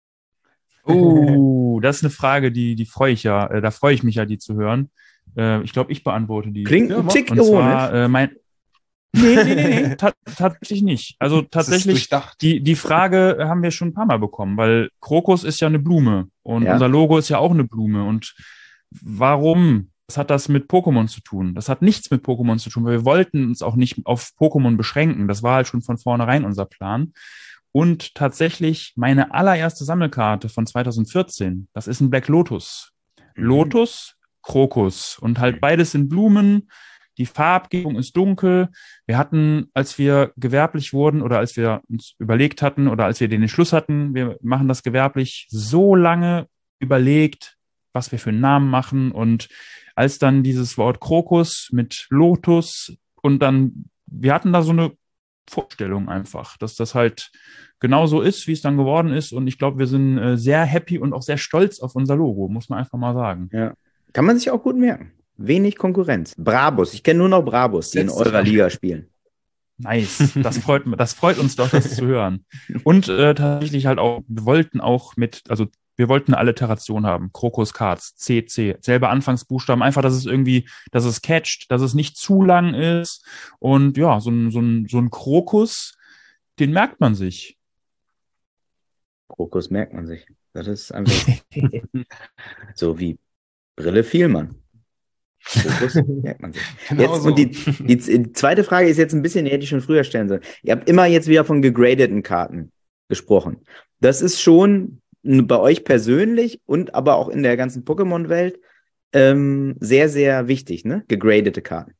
Das ist eine Frage, die freue ich ja, da freue ich mich ja, die zu hören. Ich glaube, ich beantworte die. Klingt ein Tick ironisch. Nee, tatsächlich nicht. Also tatsächlich, die Frage haben wir schon ein paar Mal bekommen, weil Krokus ist ja eine Blume und unser Logo ist ja auch eine Blume. Und warum? Was hat das mit Pokémon zu tun? Das hat nichts mit Pokémon zu tun, weil wir wollten uns auch nicht auf Pokémon beschränken. Das war halt schon von vornherein unser Plan. Und tatsächlich meine allererste Sammelkarte von 2014, das ist ein Black Lotus. Lotus, Krokus und halt beides sind Blumen. Die Farbgebung ist dunkel. Wir hatten, als wir gewerblich wurden oder als wir uns überlegt hatten oder als wir den Entschluss hatten, wir machen das gewerblich, so lange überlegt, was wir für einen Namen machen. Und als dann dieses Wort Krokus mit Lotus und dann, wir hatten da so eine Vorstellung einfach, dass das halt genauso ist, wie es dann geworden ist. Und ich glaube, wir sind sehr happy und auch sehr stolz auf unser Logo, muss man einfach mal sagen. Ja, kann man sich auch gut merken. Wenig Konkurrenz. Brabus. Ich kenne nur noch Brabus, die in eurer Liga spielen. Nice. Das freut uns doch, das zu hören. Und tatsächlich halt auch, wir wollten eine Alliteration haben. Krokus Cards, CC, selber Anfangsbuchstaben. Einfach, dass es catcht, dass es nicht zu lang ist. Und ja, so ein Krokus, den merkt man sich. Krokus merkt man sich. Das ist einfach so wie Brille Vielmann. Merkt man sich. Genau jetzt, so. Und die zweite Frage ist jetzt ein bisschen, die hätte ich schon früher stellen sollen. Ihr habt immer jetzt wieder von gegradeten Karten gesprochen. Das ist schon bei euch persönlich und aber auch in der ganzen Pokémon-Welt sehr, sehr wichtig, ne? Gegradete Karten.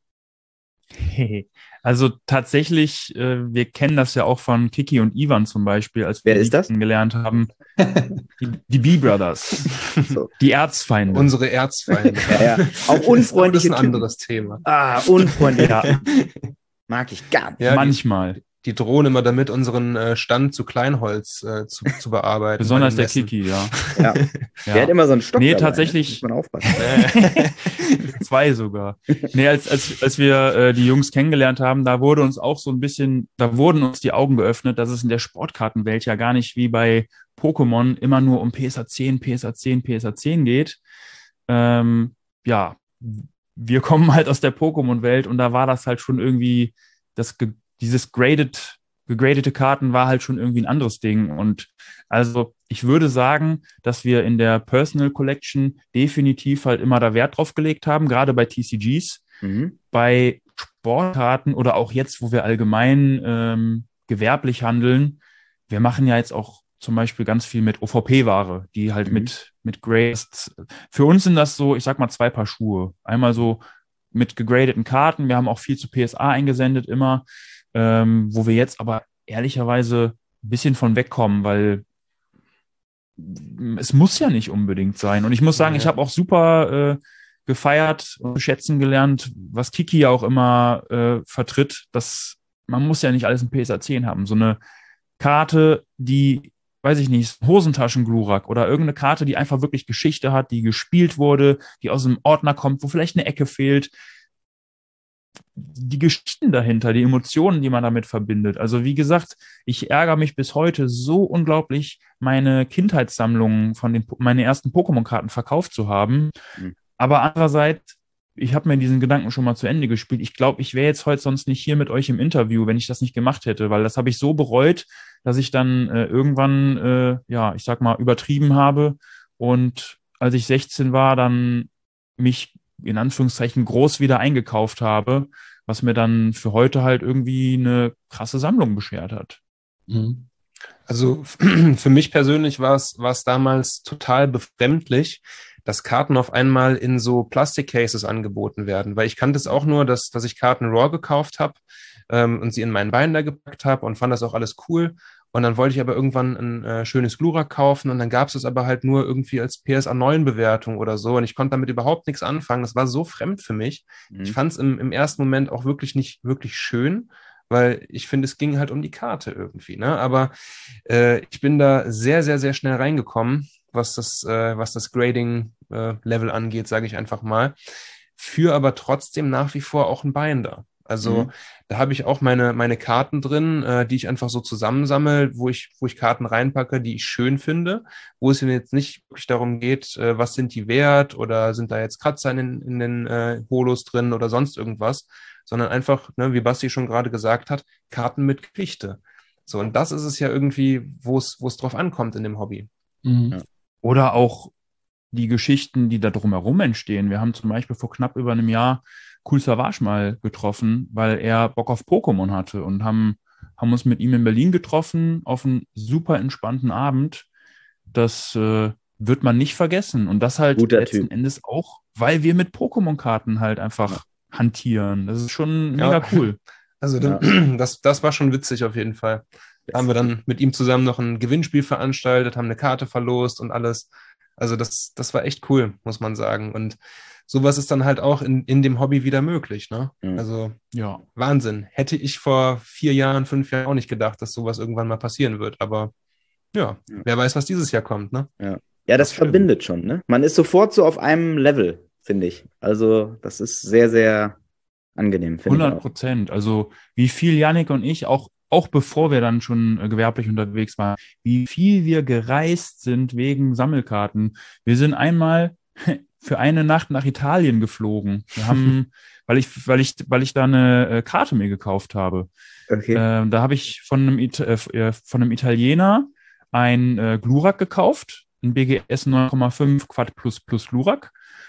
Also tatsächlich, wir kennen das ja auch von Kiki und Ivan zum Beispiel, als wir Wer ist das? Kennengelernt haben. Die B-Brothers. So. Die Erzfeinde. Unsere Erzfeinde. Ja. Auch unfreundliche Das ist ein Typen. anderes Thema. Unfreundlich. Ja, Mag ich gar nicht. Ja, manchmal. Die drohen immer damit, unseren Stand zu Kleinholz zu bearbeiten. Besonders bei der den Messen. Kiki, ja. Ja. Ja. Der hat immer so einen Stock Nee, dabei, tatsächlich. Ne? Muss man aufpassen. 2 sogar. Nee, als wir die Jungs kennengelernt haben, da wurden uns die Augen geöffnet, dass es in der Sportkartenwelt ja gar nicht wie bei Pokémon immer nur um PSA 10, PSA 10, PSA 10 geht. Ja, wir kommen halt aus der Pokémon-Welt und da war das halt schon irgendwie, dieses gegradete Karten war halt schon irgendwie ein anderes Ding. Und also ich würde sagen, dass wir in der Personal Collection definitiv halt immer da Wert drauf gelegt haben, gerade bei TCGs. Bei Sportkarten oder auch jetzt, wo wir allgemein gewerblich handeln, wir machen ja jetzt auch zum Beispiel ganz viel mit OVP-Ware, die halt mit Grades. Für uns sind das so, ich sag mal, 2 Paar Schuhe. Einmal so mit gegradeten Karten. Wir haben auch viel zu PSA eingesendet immer, wo wir jetzt aber ehrlicherweise ein bisschen von wegkommen, weil es muss ja nicht unbedingt sein. Und ich muss sagen, ich habe auch super gefeiert und schätzen gelernt, was Kiki ja auch immer vertritt, dass man muss ja nicht alles in PSA 10 haben. So eine Karte, die, weiß ich nicht, Hosentaschen-Glurak oder irgendeine Karte, die einfach wirklich Geschichte hat, die gespielt wurde, die aus einem Ordner kommt, wo vielleicht eine Ecke fehlt. Die Geschichten dahinter, die Emotionen, die man damit verbindet. Also wie gesagt, ich ärgere mich bis heute so unglaublich, meine Kindheitssammlungen von meine ersten Pokémon-Karten verkauft zu haben. Aber andererseits, ich habe mir diesen Gedanken schon mal zu Ende gespielt. Ich glaube, ich wäre jetzt heute sonst nicht hier mit euch im Interview, wenn ich das nicht gemacht hätte, weil das habe ich so bereut, dass ich dann irgendwann, ja, ich sag mal, übertrieben habe und als ich 16 war, dann mich in Anführungszeichen groß wieder eingekauft habe, was mir dann für heute halt irgendwie eine krasse Sammlung beschert hat. Also für mich persönlich war es damals total befremdlich, dass Karten auf einmal in so Plastikcases angeboten werden, weil ich kannte es auch nur, dass ich Karten raw gekauft habe und sie in meinen Binder gepackt habe und fand das auch alles cool. Und dann wollte ich aber irgendwann ein schönes Glurak kaufen und dann gab es aber halt nur irgendwie als PSA 9 Bewertung oder so und ich konnte damit überhaupt nichts anfangen. Das war so fremd für mich. Ich fand es im ersten Moment auch wirklich nicht wirklich schön, weil ich finde, es ging halt um die Karte irgendwie, ne? Aber ich bin da sehr, sehr, sehr schnell reingekommen, was das Grading-Level angeht, sage ich einfach mal. Für aber trotzdem nach wie vor auch ein Binder. Also da habe ich auch meine Karten drin, die ich einfach so zusammensammle, wo ich Karten reinpacke, die ich schön finde, wo es mir jetzt nicht wirklich darum geht, was sind die wert oder sind da jetzt Kratzer in den Holos drin oder sonst irgendwas, sondern einfach, ne, wie Basti schon gerade gesagt hat, Karten mit Geschichte. So, und das ist es ja irgendwie, wo es drauf ankommt in dem Hobby. Ja. Oder auch die Geschichten, die da drumherum entstehen. Wir haben zum Beispiel vor knapp über einem Jahr Cool Savage mal getroffen, weil er Bock auf Pokémon hatte und haben uns mit ihm in Berlin getroffen auf einen super entspannten Abend. Das wird man nicht vergessen. Und das halt letzten Endes auch, weil wir mit Pokémon-Karten halt einfach hantieren. Das ist schon mega cool. Also das war schon witzig auf jeden Fall. Da haben wir dann mit ihm zusammen noch ein Gewinnspiel veranstaltet, haben eine Karte verlost und alles. Also das war echt cool, muss man sagen. Und sowas ist dann halt auch in dem Hobby wieder möglich, ne? Also ja, Wahnsinn. Hätte ich vor 4 Jahren, 5 Jahren auch nicht gedacht, dass sowas irgendwann mal passieren wird. Aber ja, wer weiß, was dieses Jahr kommt, ne? Ja, das verbindet schon, ne? Man ist sofort so auf einem Level, finde ich. Also das ist sehr, sehr angenehm, finde ich. 100%. Also wie viel Yannick und ich, auch bevor wir dann schon gewerblich unterwegs waren, wie viel wir gereist sind wegen Sammelkarten. Wir sind einmal für eine Nacht nach Italien geflogen. Wir haben, weil ich da eine Karte mir gekauft habe. Okay. Da habe ich von einem Italiener ein Glurak gekauft, ein BGS 9,5 Quad plus Glurak.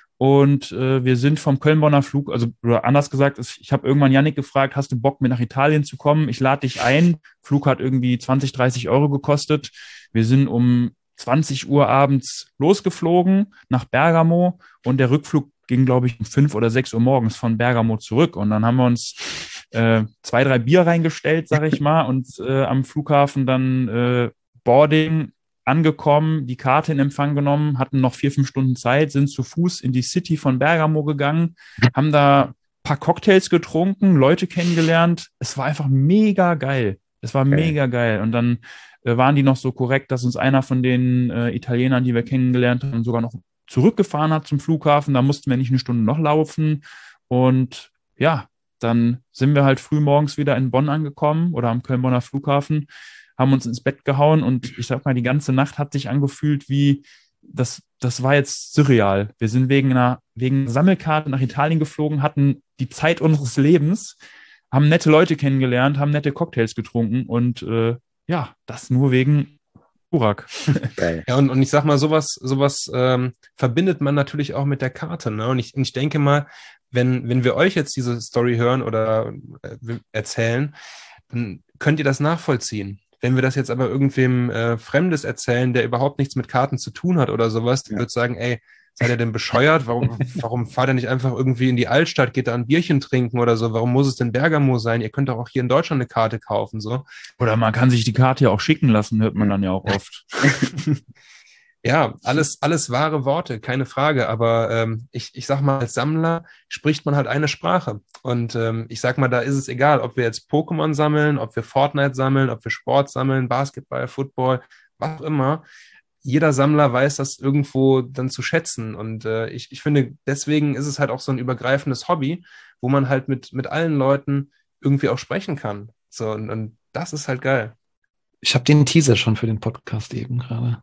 Und wir sind vom Köln-Bonner Flug, also oder anders gesagt, ich habe irgendwann Yannick gefragt, hast du Bock, mit nach Italien zu kommen? Ich lade dich ein. Flug hat irgendwie 20, 30 Euro gekostet. Wir sind um 20 Uhr abends losgeflogen nach Bergamo und der Rückflug ging, glaube ich, um 5 oder 6 Uhr morgens von Bergamo zurück. Und dann haben wir uns 2, 3 Bier reingestellt, sag ich mal, und am Flughafen dann Boarding angekommen, die Karte in Empfang genommen, hatten noch 4, 5 Stunden Zeit, sind zu Fuß in die City von Bergamo gegangen, haben da ein paar Cocktails getrunken, Leute kennengelernt. Es war einfach mega geil. Es war mega geil. Und dann waren die noch so korrekt, dass uns einer von den Italienern, die wir kennengelernt haben, sogar noch zurückgefahren hat zum Flughafen. Da mussten wir nicht eine Stunde noch laufen. Und ja, dann sind wir halt früh morgens wieder in Bonn angekommen oder am Köln-Bonner Flughafen, haben uns ins Bett gehauen und ich sag mal, die ganze Nacht hat sich angefühlt wie, das war jetzt surreal. Wir sind wegen Sammelkarte nach Italien geflogen, hatten die Zeit unseres Lebens, haben nette Leute kennengelernt, haben nette Cocktails getrunken und ja, das nur wegen Burak. Geil. Ja, und ich sag mal, sowas verbindet man natürlich auch mit der Karte. Ne? Und ich denke mal, wenn wir euch jetzt diese Story hören oder erzählen, dann könnt ihr das nachvollziehen. Wenn wir das jetzt aber irgendwem Fremdes erzählen, der überhaupt nichts mit Karten zu tun hat oder sowas, der wird sagen, ey, seid ihr denn bescheuert? Warum fahrt ihr nicht einfach irgendwie in die Altstadt, geht da ein Bierchen trinken oder so? Warum muss es denn Bergamo sein? Ihr könnt doch auch hier in Deutschland eine Karte kaufen, so. Oder man kann sich die Karte ja auch schicken lassen, hört man dann ja auch oft. Ja, alles wahre Worte, keine Frage. Aber ich sag mal, als Sammler spricht man halt eine Sprache. Und ich sag mal, da ist es egal, ob wir jetzt Pokémon sammeln, ob wir Fortnite sammeln, ob wir Sport sammeln, Basketball, Football, was auch immer. Jeder Sammler weiß das irgendwo dann zu schätzen. Und ich finde, deswegen ist es halt auch so ein übergreifendes Hobby, wo man halt mit allen Leuten irgendwie auch sprechen kann. So, und das ist halt geil. Ich habe den Teaser schon für den Podcast eben gerade.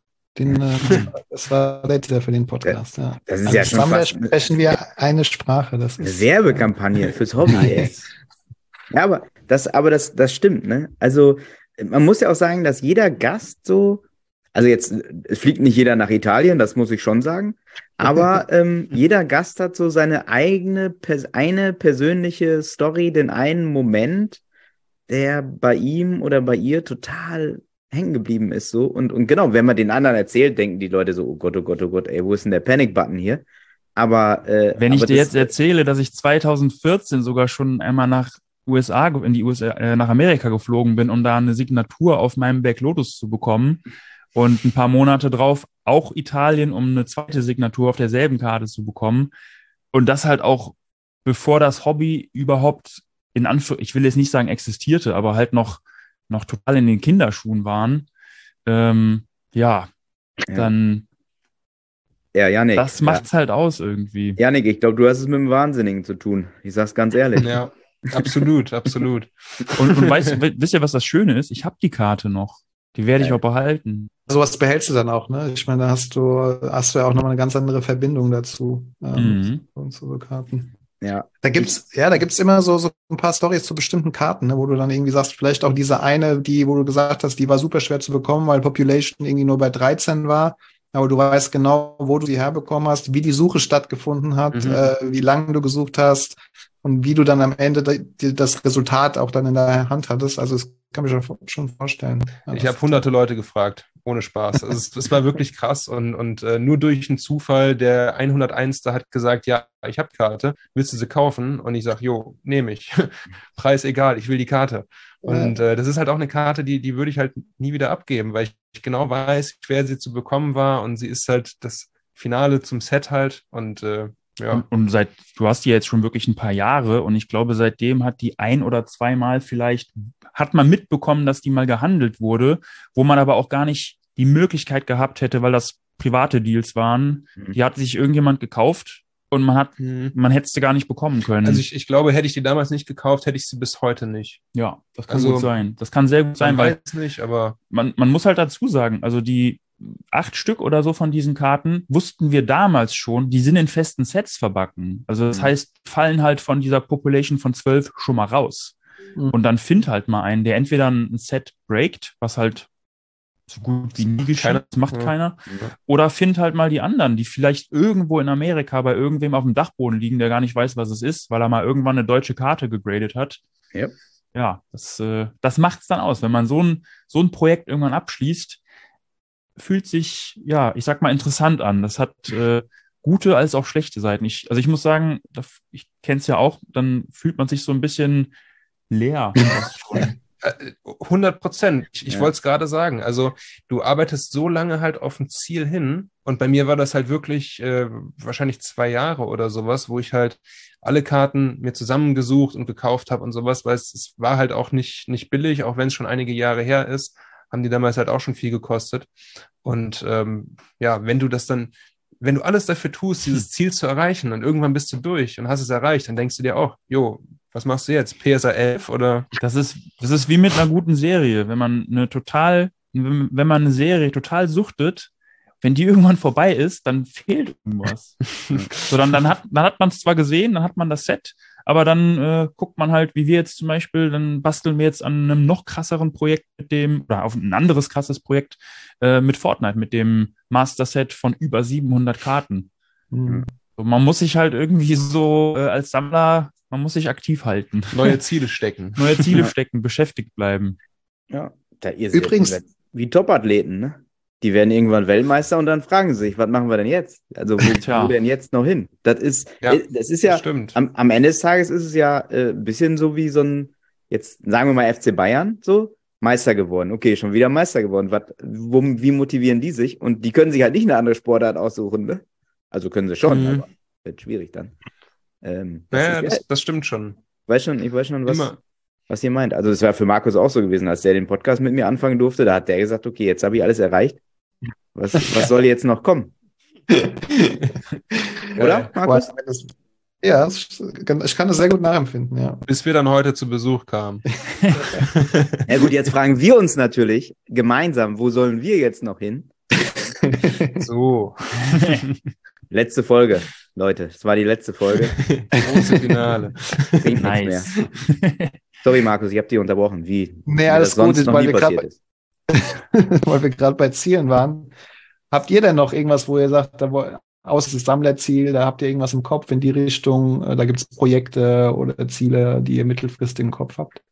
Das war der Teaser für den Podcast, ja. Das ist ja schon fast sprechen wir eine Sprache. Das eine ist Werbekampagne fürs Hobby, ey. Ja, aber das stimmt, ne? Also, man muss ja auch sagen, dass jeder Gast so, also jetzt, es fliegt nicht jeder nach Italien, das muss ich schon sagen, aber jeder Gast hat so seine eigene, eine persönliche Story, den einen Moment, der bei ihm oder bei ihr total hängen geblieben ist, so. Und genau, wenn man den anderen erzählt, denken die Leute so, oh Gott, ey, wo ist denn der Panic-Button hier? Aber wenn ich dir jetzt erzähle, dass ich 2014 sogar schon einmal nach Amerika geflogen bin, um da eine Signatur auf meinem Black Lotus zu bekommen und ein paar Monate drauf auch Italien, um eine zweite Signatur auf derselben Karte zu bekommen und das halt auch, bevor das Hobby überhaupt ich will jetzt nicht sagen existierte, aber halt noch total in den Kinderschuhen waren, dann Ja, Yannick. Das macht's halt aus irgendwie. Yannick, ich glaube, du hast es mit dem Wahnsinnigen zu tun. Ich sag's ganz ehrlich. Ja, absolut. Und wisst ihr, was das Schöne ist? Ich habe die Karte noch. Die werde ich auch behalten. Sowas behältst du dann auch, ne? Ich meine, da hast du ja auch nochmal eine ganz andere Verbindung dazu. Und so Karten. Ja. Da gibt's immer so ein paar Storys zu bestimmten Karten, ne, wo du dann irgendwie sagst, vielleicht auch diese eine, wo du gesagt hast, die war super schwer zu bekommen, weil Population irgendwie nur bei 13 war. Aber du weißt genau, wo du sie herbekommen hast, wie die Suche stattgefunden hat, wie lange du gesucht hast und wie du dann am Ende das Resultat auch dann in der Hand hattest. Also das kann ich mir schon vorstellen. Ja, ich habe hunderte Leute gefragt, ohne Spaß. Also es war wirklich krass und nur durch einen Zufall, der 101. hat gesagt, ja, ich habe Karte, willst du sie kaufen? Und ich sage, jo, nehme ich. Preis egal, ich will die Karte. Und das ist halt auch eine Karte, die würde ich halt nie wieder abgeben, weil ich genau weiß, wie schwer sie zu bekommen war und sie ist halt das Finale zum Set halt und ja. Und du hast die jetzt schon wirklich ein paar Jahre und ich glaube, seitdem hat die 1 oder 2 Mal vielleicht, hat man mitbekommen, dass die mal gehandelt wurde, wo man aber auch gar nicht die Möglichkeit gehabt hätte, weil das private Deals waren. Die hat sich irgendjemand gekauft und man hätte sie gar nicht bekommen können. Also ich glaube, hätte ich die damals nicht gekauft, hätte ich sie bis heute nicht. Ja, das kann gut sein. Das kann sehr gut sein, weil nicht, aber man muss halt dazu sagen, also die 8 Stück oder so von diesen Karten wussten wir damals schon, die sind in festen Sets verbacken. Also das heißt, fallen halt von dieser Population von 12 schon mal raus. Und dann find halt mal einen, der entweder ein Set breakt, was halt so gut wie nie geschieht, das macht keiner. Oder find halt mal die anderen, die vielleicht irgendwo in Amerika bei irgendwem auf dem Dachboden liegen, der gar nicht weiß, was es ist, weil er mal irgendwann eine deutsche Karte gegradet hat. Yep. Ja, das macht's dann aus. Wenn man so ein Projekt irgendwann abschließt, fühlt sich, ja, ich sag mal, interessant an. Das hat gute als auch schlechte Seiten. Also ich muss sagen, ich kenne es ja auch, dann fühlt man sich so ein bisschen leer. 100%. Ich wollte es gerade sagen. Also du arbeitest so lange halt auf ein Ziel hin und bei mir war das halt wirklich wahrscheinlich 2 Jahre oder sowas, wo ich halt alle Karten mir zusammengesucht und gekauft habe und sowas, weil es war halt auch nicht billig, auch wenn es schon einige Jahre her ist, haben die damals halt auch schon viel gekostet. Und wenn du alles dafür tust, dieses Ziel zu erreichen und irgendwann bist du durch und hast es erreicht, dann denkst du dir auch, was machst du jetzt? PSA 11 oder? Das ist wie mit einer guten Serie. Wenn man eine Serie total suchtet, wenn die irgendwann vorbei ist, dann fehlt irgendwas. So, dann hat man es zwar gesehen, dann hat man das Set, aber dann guckt man halt, wie wir jetzt zum Beispiel, dann basteln wir jetzt an einem noch krasseren Projekt oder auf ein anderes krasses Projekt mit Fortnite, mit dem Master-Set von über 700 Karten. Mhm. So, man muss sich halt irgendwie so als Sammler, man muss sich aktiv halten. Neue Ziele stecken. Beschäftigt bleiben. Ja, übrigens wie Top-Athleten, ne? Die werden irgendwann Weltmeister und dann fragen sie sich, was machen wir denn jetzt? Also wo denn jetzt noch hin? Das ist ja stimmt. Am Ende des Tages ist es ja ein bisschen so wie so ein, jetzt sagen wir mal FC Bayern, so Meister geworden. Okay, schon wieder Meister geworden. Wie motivieren die sich? Und die können sich halt nicht eine andere Sportart aussuchen, ne? Also können sie schon, aber wird schwierig dann. Das stimmt schon. Ich weiß schon, was ihr meint. Also das war für Markus auch so gewesen, als der den Podcast mit mir anfangen durfte, da hat der gesagt, okay, jetzt habe ich alles erreicht. Was soll jetzt noch kommen? Oder, Markus? Ja, ich kann das sehr gut nachempfinden, ja. Bis wir dann heute zu Besuch kamen. Ja gut, jetzt fragen wir uns natürlich gemeinsam, wo sollen wir jetzt noch hin? So. Letzte Folge, Leute. Das war die letzte Folge. Große Finale. Bringt nichts mehr. Sorry, Markus, ich habe dich unterbrochen. Wie alles das sonst gut, noch nie passiert ist. Weil wir gerade bei Zielen waren. Habt ihr denn noch irgendwas, wo ihr sagt, außer das Sammlerziel, da habt ihr irgendwas im Kopf in die Richtung, da gibt es Projekte oder Ziele, die ihr mittelfristig im Kopf habt?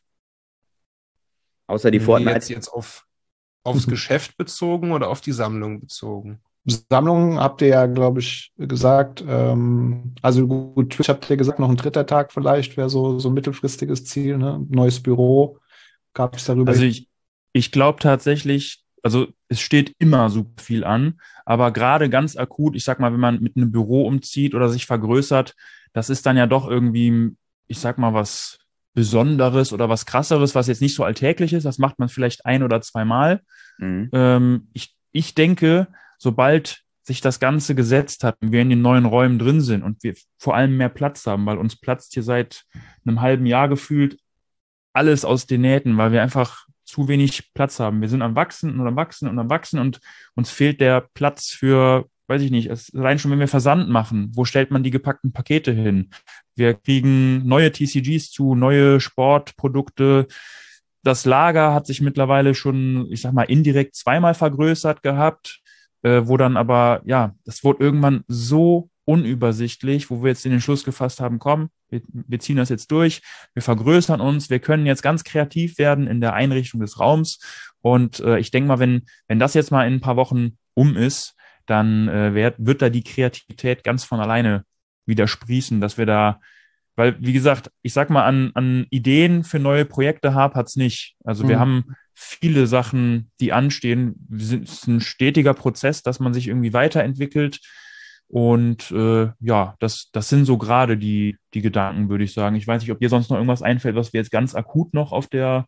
Außer die Fortnite. Jetzt aufs Geschäft bezogen oder auf die Sammlung bezogen? Sammlung habt ihr ja, glaube ich, gesagt. Also gut, Twitch habt ihr gesagt, noch ein 3. Tag vielleicht wäre so ein mittelfristiges Ziel, ne? Neues Büro. Gab es darüber? Also ich glaube tatsächlich, also es steht immer super viel an, aber gerade ganz akut, ich sag mal, wenn man mit einem Büro umzieht oder sich vergrößert, das ist dann ja doch irgendwie, ich sag mal, was Besonderes oder was Krasseres, was jetzt nicht so alltäglich ist. Das macht man vielleicht 1 oder 2 Mal. Ich denke, sobald sich das Ganze gesetzt hat und wir in den neuen Räumen drin sind und wir vor allem mehr Platz haben, weil uns platzt hier seit einem halben Jahr gefühlt alles aus den Nähten, weil wir einfach zu wenig Platz haben. Wir sind am Wachsen und uns fehlt der Platz für, weiß ich nicht, allein schon, wenn wir Versand machen, wo stellt man die gepackten Pakete hin? Wir kriegen neue TCGs zu, neue Sportprodukte. Das Lager hat sich mittlerweile schon, ich sag mal, indirekt 2-mal vergrößert gehabt, wo dann aber, das wurde irgendwann so unübersichtlich, wo wir jetzt den Entschluss gefasst haben, komm, wir ziehen das jetzt durch, wir vergrößern uns, wir können jetzt ganz kreativ werden in der Einrichtung des Raums und ich denke mal, wenn das jetzt mal in ein paar Wochen ist, dann wird da die Kreativität ganz von alleine wieder sprießen, dass wir da, weil, wie gesagt, ich sag mal, an Ideen für neue Projekte hat's nicht. Also wir haben viele Sachen, die anstehen. Es ist ein stetiger Prozess, dass man sich irgendwie weiterentwickelt. Und das sind so gerade die Gedanken, würde ich sagen. Ich weiß nicht, ob dir sonst noch irgendwas einfällt, was wir jetzt ganz akut noch auf der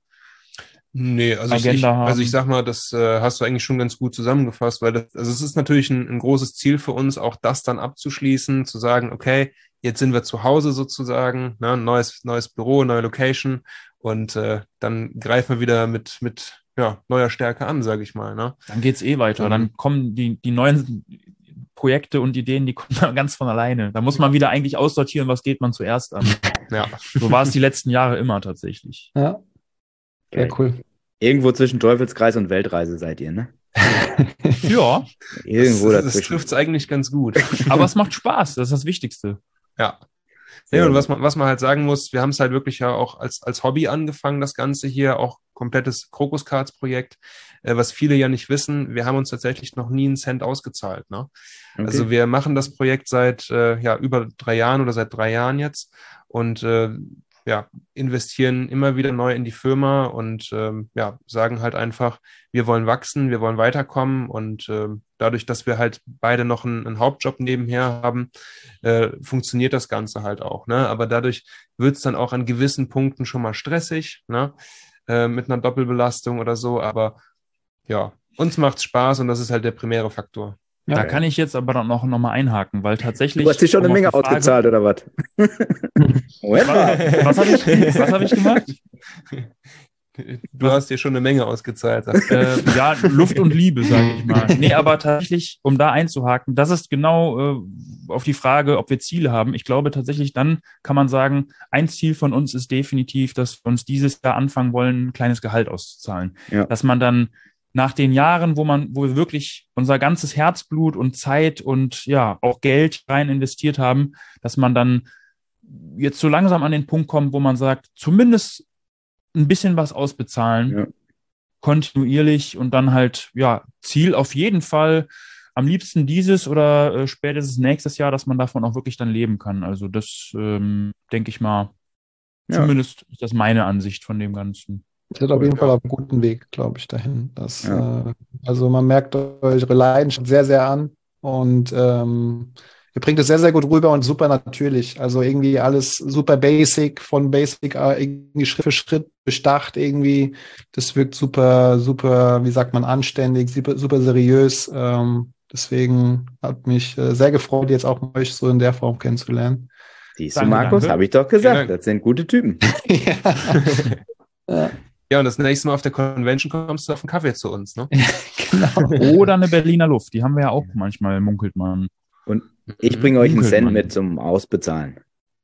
Agenda haben. Also ich sag mal, das hast du eigentlich schon ganz gut zusammengefasst, weil es ist natürlich ein großes Ziel für uns, auch das dann abzuschließen, zu sagen, okay, jetzt sind wir zu Hause sozusagen, ne, neues Büro, neue Location und dann greifen wir wieder mit neuer Stärke an, sage ich mal. Ne? Dann geht's weiter. Dann kommen die neuen Projekte und Ideen, die kommen dann ganz von alleine. Da muss man wieder eigentlich aussortieren, was geht man zuerst an. Ja. So war es die letzten Jahre immer tatsächlich. Ja. Sehr cool. Irgendwo zwischen Teufelskreis und Weltreise seid ihr, ne? Ja. Irgendwo das trifft es eigentlich ganz gut. Aber es macht Spaß, das ist das Wichtigste. Ja. Ja, und was man halt sagen muss, wir haben es halt wirklich ja auch als Hobby angefangen, das Ganze hier, auch komplettes Krokuskarts-Projekt. Was viele ja nicht wissen, wir haben uns tatsächlich noch nie einen Cent ausgezahlt. Ne? Okay. Also wir machen das Projekt seit über 3 Jahren oder seit 3 Jahren jetzt und investieren immer wieder neu in die Firma und sagen halt einfach, wir wollen wachsen, wir wollen weiterkommen und dadurch, dass wir halt beide noch einen Hauptjob nebenher haben, funktioniert das Ganze halt auch. Ne? Aber dadurch wird es dann auch an gewissen Punkten schon mal stressig, ne? Mit einer Doppelbelastung oder so, aber ja, uns macht's Spaß und das ist halt der primäre Faktor. Ja, da kann ich jetzt aber dann noch mal einhaken, weil tatsächlich... Du hast dir schon eine Menge ausgezahlt, oder was? Was hab ich gemacht? Du hast dir schon eine Menge ausgezahlt. Ja, Luft und Liebe, sage ich mal. Nee, aber tatsächlich, um da einzuhaken, das ist genau auf die Frage, ob wir Ziele haben. Ich glaube tatsächlich, dann kann man sagen, ein Ziel von uns ist definitiv, dass wir uns dieses Jahr anfangen wollen, ein kleines Gehalt auszuzahlen. Ja. Dass man dann nach den Jahren, wo wir wirklich unser ganzes Herzblut und Zeit und ja auch Geld rein investiert haben, dass man dann jetzt so langsam an den Punkt kommt, wo man sagt, zumindest ein bisschen was ausbezahlen, kontinuierlich und dann halt, ja, Ziel auf jeden Fall, am liebsten dieses oder spätestens nächstes Jahr, dass man davon auch wirklich dann leben kann. Also das denke ich mal, zumindest ist das meine Ansicht von dem Ganzen. Ihr seid auf jeden Fall auf einem guten Weg, glaube ich, dahin. Also man merkt eure Leidenschaft sehr, sehr an und ihr bringt es sehr, sehr gut rüber und super natürlich. Also irgendwie alles super basic, von basic irgendwie Schritt für Schritt bedacht irgendwie. Das wirkt super, super, wie sagt man, anständig, super, super seriös. Deswegen hat mich sehr gefreut, jetzt auch euch so in der Form kennenzulernen. Siehst du, Markus, habe ich doch gesagt, das sind gute Typen. Ja, und das nächste Mal auf der Convention kommst du auf einen Kaffee zu uns, ne? Genau. Oder eine Berliner Luft, die haben wir ja auch manchmal, munkelt man. Und ich bringe euch einen Cent mit zum Ausbezahlen.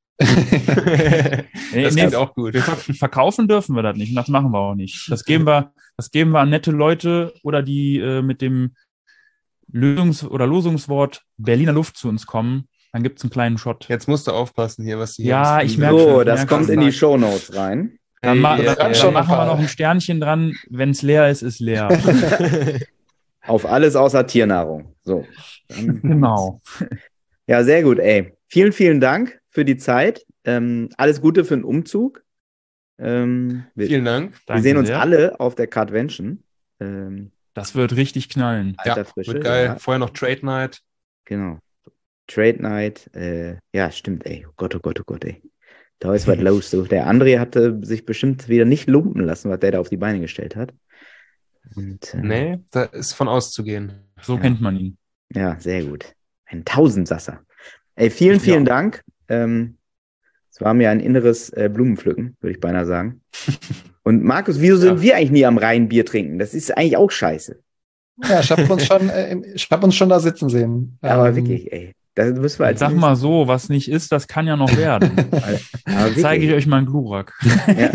Das klingt auch gut. Verkaufen dürfen wir das nicht und das machen wir auch nicht. Das geben wir an nette Leute oder die mit dem Losungswort Berliner Luft zu uns kommen. Dann gibt es einen kleinen Shot. Jetzt musst du aufpassen hier, was du hier Ja, ich merke schon. So, das kommt in die Shownotes rein. Dann machen wir noch ein Sternchen dran. Wenn es leer ist, ist leer. Auf alles außer Tiernahrung. So. Genau. Ja, sehr gut, ey. Vielen, vielen Dank für die Zeit. Alles Gute für den Umzug. Vielen Dank. Wir sehen uns alle auf der Cardvention. Das wird richtig knallen. Alter Frische. Wird geil. Ja. Vorher noch Trade Night. Genau. Trade Night. Ja, stimmt, ey. Oh Gott, ey. Da ist was los. So. Der André hatte sich bestimmt wieder nicht lumpen lassen, was der da auf die Beine gestellt hat. Und, nee, da ist von auszugehen. So kennt man ihn. Ja, sehr gut. Ein Tausendsasser. Ey, vielen Dank. Es war mir ein inneres Blumenpflücken, würde ich beinahe sagen. Und Markus, wieso sind wir eigentlich nie am Rhein Bier trinken? Das ist eigentlich auch scheiße. Ja, ich hab uns schon da sitzen sehen. Ja, aber wirklich, ey. Das müssen wir als Sag mal so, was nicht ist, das kann ja noch werden. Zeige ich euch mal einen Glurak. Ja.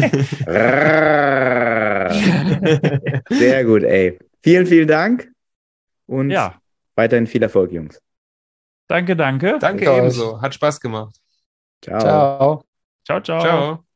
Sehr gut, ey. Vielen Dank und weiterhin viel Erfolg, Jungs. Danke. Danke ebenso. Hat Spaß gemacht. Ciao. Ciao.